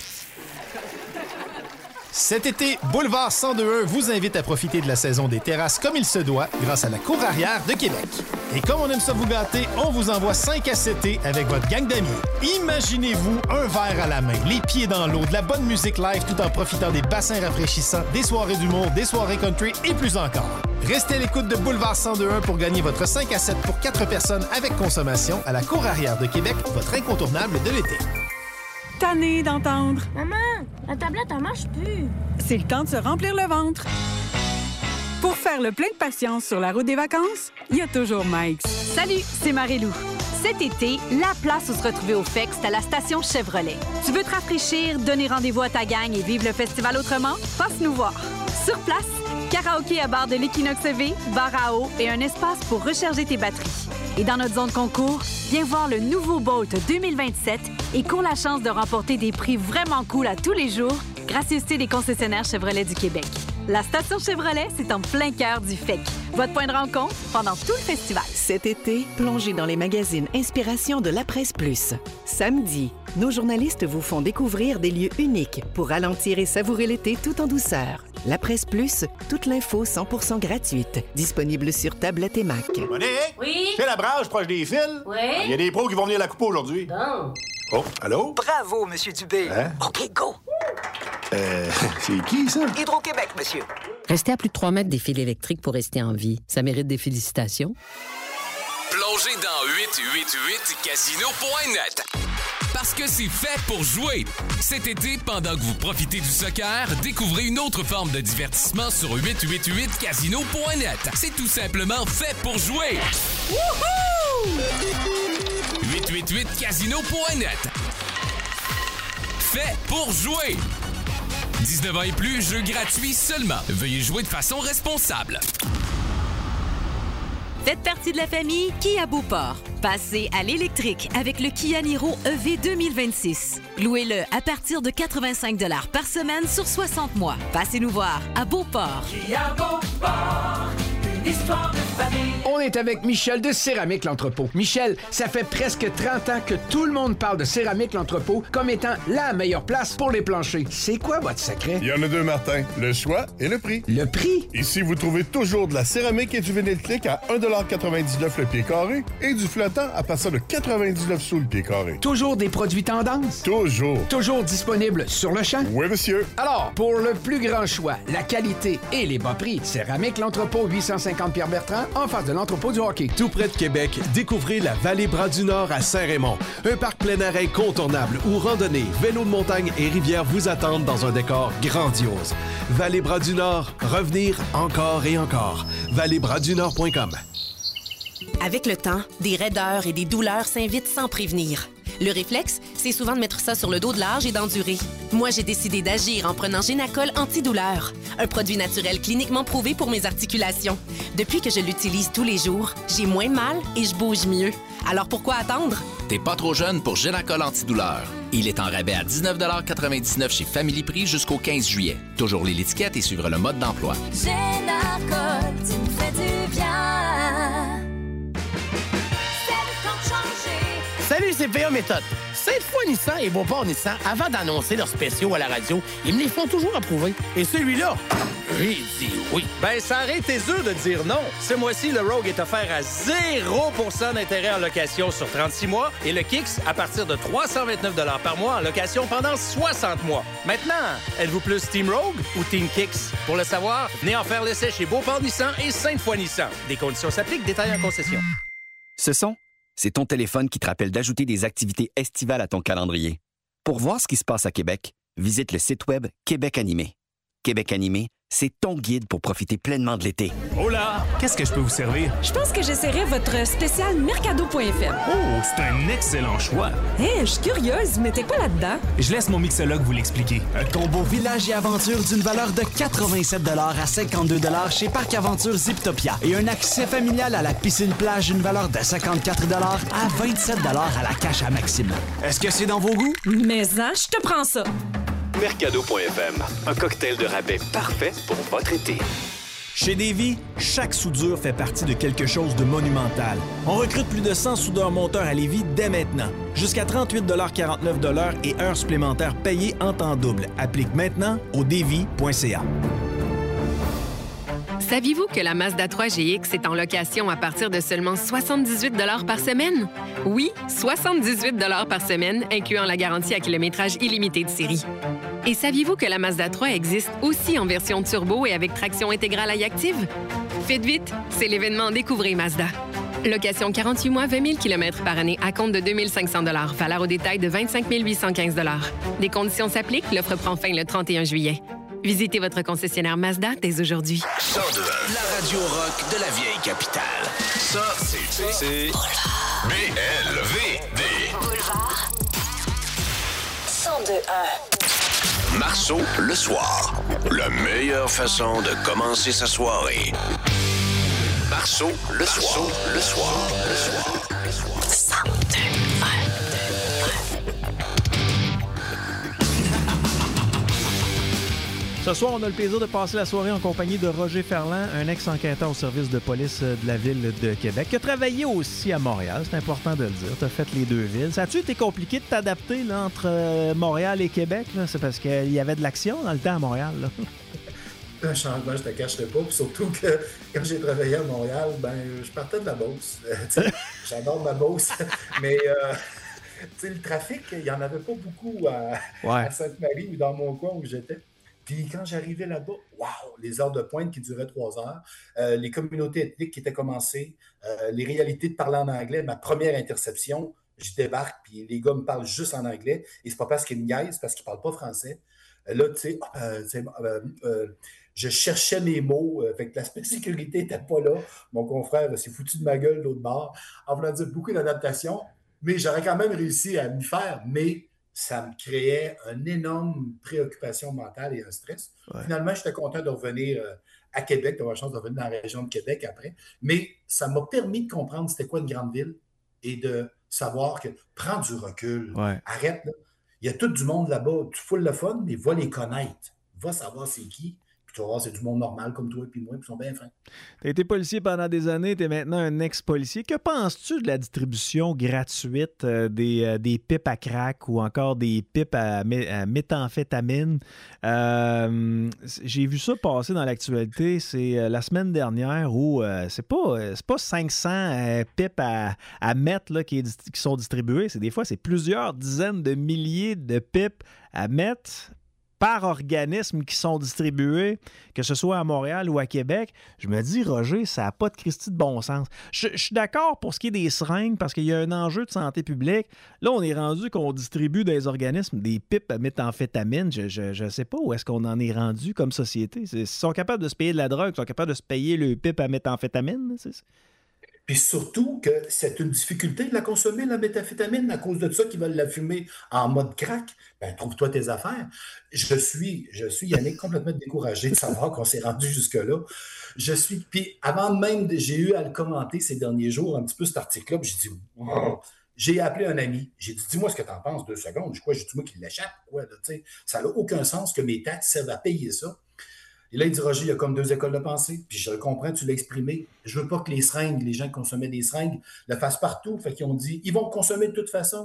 Cet été, Boulevard cent deux point un vous invite à profiter de la saison des terrasses comme il se doit grâce à la Cour arrière de Québec. Et comme on aime ça vous gâter, on vous envoie cinq à sept thés avec votre gang d'amis. Imaginez-vous un verre à la main, les pieds dans l'eau, de la bonne musique live tout en profitant des bassins rafraîchissants, des soirées d'humour, des soirées country et plus encore. Restez à l'écoute de Boulevard cent deux point un pour gagner votre cinq à sept pour quatre personnes avec consommation à la Cour arrière de Québec, votre incontournable de l'été. Tanné d'entendre. Maman, la tablette, elle marche plus. C'est le temps de se remplir le ventre. Pour faire le plein de patience sur la route des vacances, il y a toujours Mike's. Salut, c'est Marie-Lou. Cet été, la place où se retrouver au F E C, c'est à la station Chevrolet. Tu veux te rafraîchir, donner rendez-vous à ta gang et vivre le festival autrement? Passe nous voir. Sur place, karaoké à bar de l'Equinox E V, bar à eau et un espace pour recharger tes batteries. Et dans notre zone concours, viens voir le nouveau Bolt deux mille vingt-sept et cours la chance de remporter des prix vraiment cool à tous les jours, gracieuseté des concessionnaires Chevrolet du Québec. La station Chevrolet, c'est en plein cœur du F E C. Votre point de rencontre pendant tout le festival. Cet été, plongez dans les magazines Inspiration de La Presse Plus. Samedi, nos journalistes vous font découvrir des lieux uniques pour ralentir et savourer l'été tout en douceur. La Presse Plus, toute l'info cent pour cent gratuite. Disponible sur tablette et Mac. Monique? Oui? C'est la brage proche des fils? Oui? Il y a des pros qui vont venir la couper aujourd'hui. Bon. Oh, allô? Bravo, Monsieur Dubé. Hein? OK, go. Euh, c'est qui, ça? Hydro-Québec, monsieur. Rester à plus de trois mètres des fils électriques pour rester en vie, ça mérite des félicitations. Plongez dans huit huit huit casino point net. Parce que c'est fait pour jouer. Cet été, pendant que vous profitez du soccer, découvrez une autre forme de divertissement sur huit huit huit casino point net. C'est tout simplement fait pour jouer. Wouhou! huit huit huit casino point net. Fait pour jouer. dix-neuf ans et plus, jeu gratuit seulement. Veuillez jouer de façon responsable. Faites partie de la famille Kia Beauport. Passez à l'électrique avec le Kia Niro E V deux mille vingt-six. Louez-le à partir de quatre-vingt-cinq dollars par semaine sur soixante mois. Passez nous voir à Beauport. Kia Beauport, une histoire de famille. On est avec Michel de Céramique L'Entrepôt. Michel, ça fait presque trente ans que tout le monde parle de Céramique L'Entrepôt comme étant la meilleure place pour les planchers. C'est quoi votre secret? Il y en a deux, Martin. Le choix et le prix. Le prix? Ici, vous trouvez toujours de la céramique et du vinyle clic à un dollar quatre-vingt-dix-neuf le pied carré et du flottant à partir de quatre-vingt-dix-neuf sous le pied carré. Toujours des produits tendance? Toujours. Toujours disponibles sur le champ? Oui, monsieur. Alors, pour le plus grand choix, la qualité et les bas prix, Céramique L'Entrepôt, huit cent cinquante Pierre-Bertrand, en face de l'entrepôt du hockey. Tout près de Québec, découvrez la Vallée Bras-du-Nord à Saint-Raymond. Un parc plein air incontournable où randonnée, vélo de montagne et rivière vous attendent dans un décor grandiose. Vallée Bras-du-Nord, revenir encore et encore. vallée bras du nord point com. Avec le temps, des raideurs et des douleurs s'invitent sans prévenir. Le réflexe, c'est souvent de mettre ça sur le dos de l'âge et d'endurer. Moi, j'ai décidé d'agir en prenant Génacol antidouleur, un produit naturel cliniquement prouvé pour mes articulations. Depuis que je l'utilise tous les jours, j'ai moins mal et je bouge mieux. Alors pourquoi attendre? T'es pas trop jeune pour Génacol antidouleur. Il est en rabais à dix-neuf quatre-vingt-dix-neuf chez Family Prix jusqu'au quinze juillet. Toujours lire l'étiquette et suivre le mode d'emploi. Génacol, tu me fais du bien. Salut, c'est P A Méthode. Cette fois, Nissan et Beauport Nissan, avant d'annoncer leurs spéciaux à la radio, ils me les font toujours approuver. Et celui-là, J'ai dit oui. Ben, ça arrête tes œufs de dire non. Ce mois-ci, le Rogue est offert à zéro pour cent d'intérêt en location sur trente-six mois et le Kicks à partir de trois cent vingt-neuf dollars par mois en location pendant soixante mois. Maintenant, êtes-vous plus Team Rogue ou Team Kicks? Pour le savoir, venez en faire l'essai chez Beauport Nissan et Sainte-Foy Nissan. Des conditions s'appliquent, détails en concession. Ce son, c'est ton téléphone qui te rappelle d'ajouter des activités estivales à ton calendrier. Pour voir ce qui se passe à Québec, visite le site web Québec Animé. Québec Animé, c'est ton guide pour profiter pleinement de l'été. Hola! Qu'est-ce que je peux vous servir? Je pense que j'essaierai votre spécial Mercado point F M. Oh, c'est un excellent choix! Hé, hey, je suis curieuse, mais t'es quoi là-dedans? Je laisse mon mixologue vous l'expliquer. Un combo village et aventure d'une valeur de quatre-vingt-sept à cinquante-deux chez Parc Aventure Ziptopia et un accès familial à la piscine-plage d'une valeur de cinquante-quatre à vingt-sept à la cache à Maxime. Est-ce que c'est dans vos goûts? Mais hein, je te prends ça! Mercado point F M, un cocktail de rabais parfait pour votre été. Chez Davy, chaque soudure fait partie de quelque chose de monumental. On recrute plus de cent soudeurs-monteurs à Lévis dès maintenant. Jusqu'à trente-huit quarante-neuf et heures supplémentaires payées en temps double. Applique maintenant au davy point c a. Saviez-vous que la Mazda trois G X est en location à partir de seulement soixante-dix-huit dollars par semaine? Oui, soixante-dix-huit dollars par semaine, incluant la garantie à kilométrage illimité de série. Et saviez-vous que la Mazda trois existe aussi en version turbo et avec traction intégrale iActive? Faites vite, c'est l'événement Découvrez Mazda. Location quarante-huit mois, vingt mille kilomètres par année à compte de deux mille cinq cents dollars. Valeur au détail de vingt-cinq mille huit cent quinze dollars. Des conditions s'appliquent, l'offre prend fin le trente et un juillet. Visitez votre concessionnaire Mazda dès aujourd'hui. cent deux, la radio rock de la vieille capitale. Ça, c'est... C'est... B L V D. Boulevard. cent deux un. Marceau, le soir. La meilleure façon de commencer sa soirée. Marceau, le soir. Le soir. Le soir. Le soir. cent deux un. Ce soir, on a le plaisir de passer la soirée en compagnie de Roger Ferland, un ex-enquêteur au service de police de la ville de Québec, qui a travaillé aussi à Montréal, c'est important de le dire. Tu as fait les deux villes. Ça a-tu été compliqué de t'adapter là, entre Montréal et Québec? Là? C'est parce qu'il y avait de l'action dans le temps à Montréal. Là. Un changement, je te cacherai pas. Puis surtout que quand j'ai travaillé à Montréal, ben je partais de la Beauce. J'adore ma Beauce. Mais euh, le trafic, il n'y en avait pas beaucoup à, ouais. à Sainte-Marie ou dans mon coin où j'étais. Puis quand j'arrivais là-bas, waouh, les heures de pointe qui duraient trois heures, euh, les communautés ethniques qui étaient commencées, euh, les réalités de parler en anglais, ma première interception, je débarque, puis les gars me parlent juste en anglais, et c'est pas parce qu'ils me niaisent, c'est parce qu'ils parlent pas français. Euh, là, tu sais, euh, euh, euh, je cherchais mes mots, euh, fait que l'aspect sécurité n'était pas là. Mon confrère s'est foutu de ma gueule l'autre bord, en voulant dire beaucoup d'adaptation, mais j'aurais quand même réussi à m'y faire, mais ça me créait une énorme préoccupation mentale et un stress. Ouais. Finalement, j'étais content de revenir à Québec, d'avoir la chance de revenir dans la région de Québec après. Mais ça m'a permis de comprendre c'était quoi une grande ville et de savoir que prends du recul, ouais. arrête. Là. Il y a tout du monde là-bas, tu foules le fun, mais va les connaître. Va savoir c'est qui. Puis tu vas voir, c'est du monde normal comme toi et puis moi, puis ils sont bien fins. Tu as été policier pendant des années, tu es maintenant un ex-policier. Que penses-tu de la distribution gratuite euh, des, euh, des pipes à crack ou encore des pipes à, mé- à méthamphétamine? Euh, j'ai vu ça passer dans l'actualité. C'est euh, la semaine dernière où euh, c'est pas, euh, c'est pas cinq cents euh, pipes à, à mettre là, qui, est, qui sont distribuées. C'est des fois, c'est plusieurs dizaines de milliers de pipes à mettre par organismes qui sont distribués, que ce soit à Montréal ou à Québec. Je me dis, Roger, ça n'a pas de Christy de bon sens. Je, je suis d'accord pour ce qui est des seringues, parce qu'il y a un enjeu de santé publique. Là, on est rendu qu'on distribue dans les organismes des pipes à méthamphétamine. Je ne sais pas où est-ce qu'on en est rendu comme société. Ils sont capables de se payer de la drogue, ils sont capables de se payer le pipe à méthamphétamine. C'est ça. Puis surtout que c'est une difficulté de la consommer, la méthamphétamine, à cause de ça qu'ils veulent la fumer en mode crack. Ben, trouve-toi tes affaires. Je suis, je suis Yannick, complètement découragé de savoir qu'on s'est rendu jusque-là. Je suis, puis avant même, j'ai eu à le commenter ces derniers jours, un petit peu cet article-là, puis j'ai dit, wow. J'ai appelé un ami. J'ai dit, dis-moi ce que t'en penses, deux secondes. Je crois, j'ai dit, moi qui l'échappe, quoi, là, tu sais. Ça n'a aucun sens que mes taxes servent à payer ça. Et là, il dit, Roger, il y a comme deux écoles de pensée. Puis je le comprends, tu l'as exprimé. Je veux pas que les seringues, les gens qui consommaient des seringues, le fassent partout. Fait qu'ils ont dit, ils vont consommer de toute façon.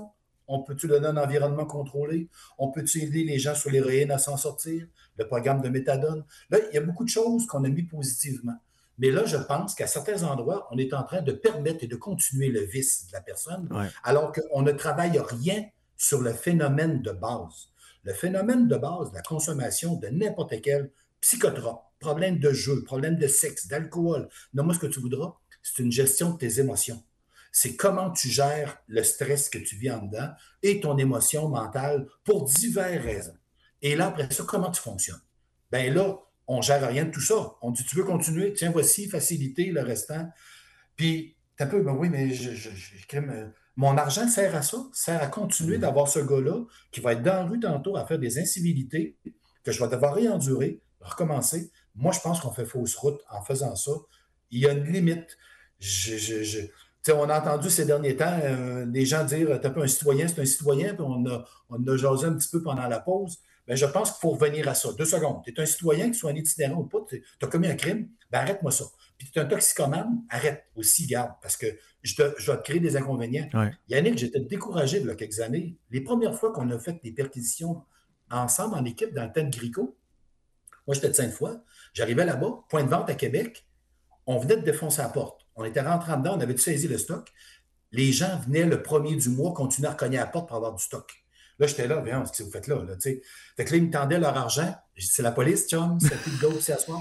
On peut-tu donner un environnement contrôlé? On peut-tu aider les gens sur l'héroïne à s'en sortir? Le programme de méthadone? Là, il y a beaucoup de choses qu'on a mis positivement. Mais là, je pense qu'à certains endroits, on est en train de permettre et de continuer le vice de la personne, Ouais. alors qu'on ne travaille rien sur le phénomène de base. Le phénomène de base, la consommation de n'importe quel psychotrope, problème de jeu, problème de sexe, d'alcool, nomme-moi ce que tu voudras, c'est une gestion de tes émotions. C'est comment tu gères le stress que tu vis en dedans et ton émotion mentale pour diverses raisons. Et là, après ça, comment tu fonctionnes? Bien là, on ne gère rien de tout ça. On dit, tu veux continuer? Tiens, voici, faciliter le restant. Puis, t'as un peu, ben oui, mais je, je, je, je, mon argent sert à ça, sert à continuer d'avoir ce gars-là qui va être dans la rue tantôt à faire des incivilités que je vais devoir réendurer, recommencer. Moi, je pense qu'on fait fausse route en faisant ça. Il y a une limite. Je, je, je, on a entendu ces derniers temps euh, des gens dire « t'as pas un citoyen, c'est un citoyen », puis on a, on a jasé un petit peu pendant la pause. Bien, je pense qu'il faut revenir à ça. Deux secondes. Tu es un citoyen, que tu sois un itinérant ou pas, tu as commis un crime, ben arrête-moi ça. Puis tu es un toxicomane, arrête aussi, garde, parce que je, te, je vais te créer des inconvénients. Ouais. Yannick, j'étais découragé il y a quelques années. Les premières fois qu'on a fait des perquisitions ensemble en équipe dans le temps de Grico, moi j'étais de Sainte-Foy, j'arrivais là-bas, point de vente à Québec, on venait de défoncer la porte. On était rentré dedans, on avait saisi le stock. Les gens venaient le premier du mois continuer à recogner la porte pour avoir du stock. Là, j'étais là, viens, qu'est-ce que vous faites là? là fait que là, ils me tendaient leur argent. J'ai dit, c'est la police, chum, c'est plus de go, c'est à soir.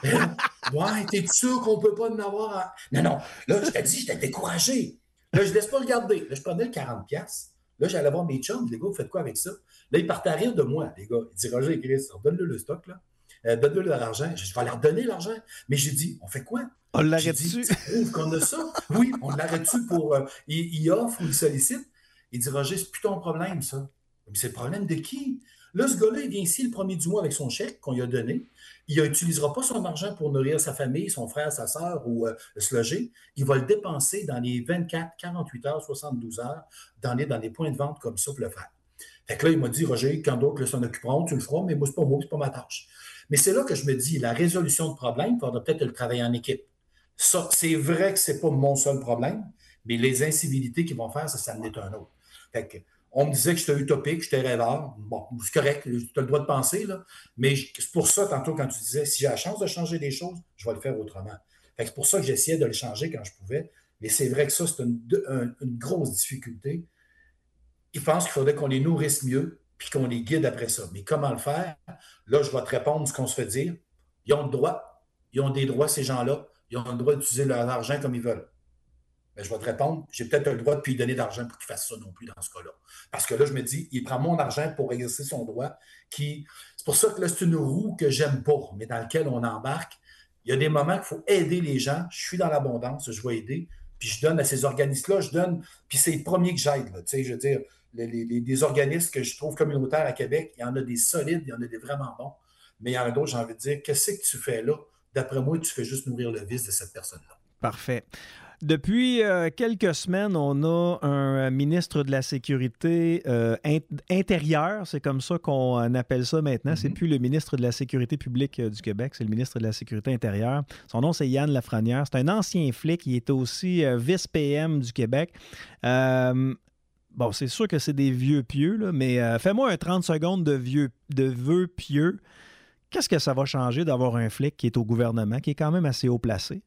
Ouais, t'es sûr qu'on peut pas en avoir? À... Non, non. Là, je t'ai dit, j'étais découragé. Là, je ne laisse pas regarder. Là, je prenais le quarante piastres. Là, j'allais voir mes chums. Les gars, vous faites quoi avec ça? Là, ils partaient à rire de moi, les gars. Ils disent, Roger et Chris, donne-le le stock, là. Euh, donne-le leur argent. Je vais leur donner l'argent. Mais j'ai dit, on fait quoi? On l'arrête-tu? Tu prouves qu'on a ça? Oui, on l'arrête-tu pour. Euh, il, il offre ou il sollicite? Il dit, Roger, c'est plus ton problème, ça. Mais c'est le problème de qui? Là, ce gars-là, il vient ici le premier du mois avec son chèque qu'on lui a donné. Il n'utilisera pas son argent pour nourrir sa famille, son frère, sa sœur ou euh, se loger. Il va le dépenser dans les vingt-quatre, quarante-huit heures, soixante-douze heures, dans les, dans les points de vente comme ça pour le faire. Fait que là, il m'a dit, Roger, quand d'autres s'en occuperont, tu le feras, mais moi, c'est pas moi, c'est pas ma tâche. Mais c'est là que je me dis, la résolution de problème, il faudra peut-être le travailler en équipe. Ça, c'est vrai que c'est pas mon seul problème, mais les incivilités qu'ils vont faire, ça, ça en est un autre. Fait que, on me disait que j'étais utopique, j'étais rêveur. Bon, c'est correct, tu as le droit de penser, là. Mais c'est pour ça, tantôt, quand tu disais, si j'ai la chance de changer des choses, je vais le faire autrement. Fait que c'est pour ça que j'essayais de le changer quand je pouvais. Mais c'est vrai que ça, c'est une, une, une grosse difficulté. Ils pensent qu'il faudrait qu'on les nourrisse mieux puis qu'on les guide après ça. Mais comment le faire? Là, je vais te répondre ce qu'on se fait dire. Ils ont le droit. Ils ont des droits, ces gens-là. Ils ont le droit d'utiliser leur argent comme ils veulent. Ben, je vais te répondre, j'ai peut-être le droit de lui donner d'argent pour qu'il fasse ça non plus dans ce cas-là. Parce que là, je me dis, il prend mon argent pour exercer son droit. Qui... C'est pour ça que là, c'est une roue que j'aime pas, mais dans laquelle on embarque. Il y a des moments qu'il faut aider les gens. Je suis dans l'abondance, je vais aider. Puis je donne à ces organismes-là, je donne, puis c'est les premiers que j'aide. Tu sais, je veux dire, les, les, les organismes que je trouve communautaires à Québec, il y en a des solides, il y en a des vraiment bons. Mais il y en a d'autres, j'ai envie de dire, qu'est-ce que tu fais là? D'après moi, tu fais juste nourrir le vice de cette personne-là. Parfait. Depuis euh, quelques semaines, on a un ministre de la Sécurité euh, in- intérieure, c'est comme ça qu'on appelle ça maintenant. Mm-hmm. C'est plus le ministre de la Sécurité publique euh, du Québec, c'est le ministre de la Sécurité intérieure. Son nom, c'est Yann Lafrenière. C'est un ancien flic, il était aussi euh, vice-P M du Québec. Euh, bon, c'est sûr que c'est des vieux pieux, là, mais euh, fais-moi un trente secondes de, vieux, de vœux pieux. Qu'est-ce que ça va changer d'avoir un flic qui est au gouvernement, qui est quand même assez haut placé?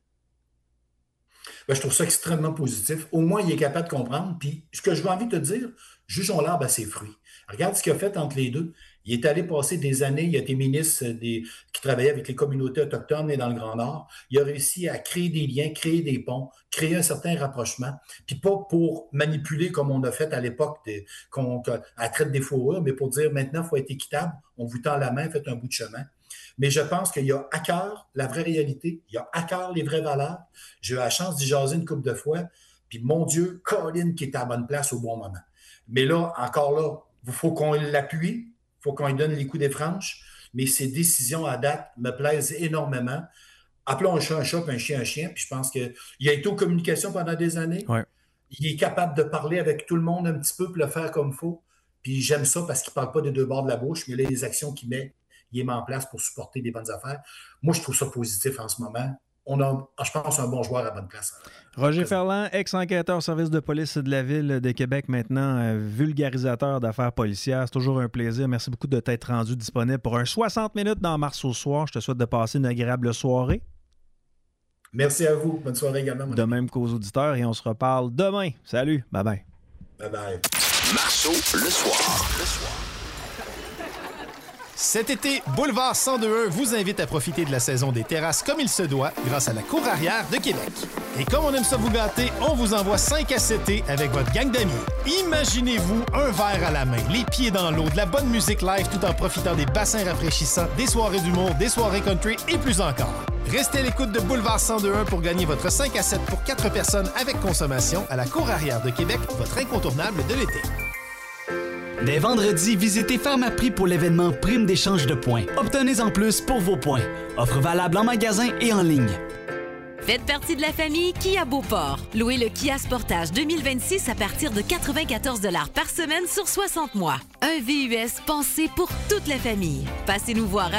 Ben, je trouve ça extrêmement positif. Au moins, il est capable de comprendre. Puis, ce que je veux envie de te dire, jugeons l'arbre à ses fruits. Regarde ce qu'il a fait entre les deux. Il est allé passer des années, il a été ministre des, qui travaillait avec les communautés autochtones et dans le Grand Nord. Il a réussi à créer des liens, créer des ponts, créer un certain rapprochement. Puis pas pour manipuler comme on a fait à l'époque des, qu'on, à la traite des fourrures, mais pour dire maintenant, il faut être équitable. On vous tend la main, faites un bout de chemin. Mais je pense qu'il y a à cœur la vraie réalité, il y a à cœur les vraies valeurs. J'ai eu la chance d'y jaser une couple de fois, puis mon Dieu, Colin qui est à la bonne place au bon moment. Mais là, encore là, il faut qu'on l'appuie, il faut qu'on lui donne les coups des franches, mais ses décisions à date me plaisent énormément. Appelons un chat un chat, puis un chien un chien, puis je pense qu'il a été aux communications pendant des années. Ouais. Il est capable de parler avec tout le monde un petit peu, puis le faire comme il faut. Puis j'aime ça parce qu'il ne parle pas des deux bords de la bouche, mais là, les actions qu'il met, il est mis en place pour supporter des bonnes affaires. Moi, je trouve ça positif en ce moment. on a, je pense, un bon joueur à bonne place. Roger Ferland, ex-enquêteur au service de police de la Ville de Québec, maintenant euh, vulgarisateur d'affaires policières. C'est toujours un plaisir. Merci beaucoup de t'être rendu disponible pour un soixante minutes dans Mars au soir. Je te souhaite de passer une agréable soirée. Merci à vous. Bonne soirée également. De même qu'aux auditeurs. Et on se reparle demain. Salut. Bye-bye. Bye-bye. Marceau, le soir. Le soir. Cet été, Boulevard cent deux un vous invite à profiter de la saison des terrasses comme il se doit grâce à la Cour arrière de Québec. Et comme on aime ça vous gâter, on vous envoie cinq à sept thés avec votre gang d'amis. Imaginez-vous un verre à la main, les pieds dans l'eau, de la bonne musique live tout en profitant des bassins rafraîchissants, des soirées d'humour, des soirées country et plus encore. Restez à l'écoute de Boulevard cent deux un pour gagner votre cinq à sept pour quatre personnes avec consommation à la Cour arrière de Québec, votre incontournable de l'été. Dès vendredi, visitez Pharmaprix pour l'événement Prime d'échange de points. Obtenez en plus pour vos points. Offre valable en magasin et en ligne. Faites partie de la famille Kia Beauport. Louez le Kia Sportage deux mille vingt-six à partir de quatre-vingt-quatorze dollars par semaine sur soixante mois. Un V U S pensé pour toute la famille. Passez nous voir à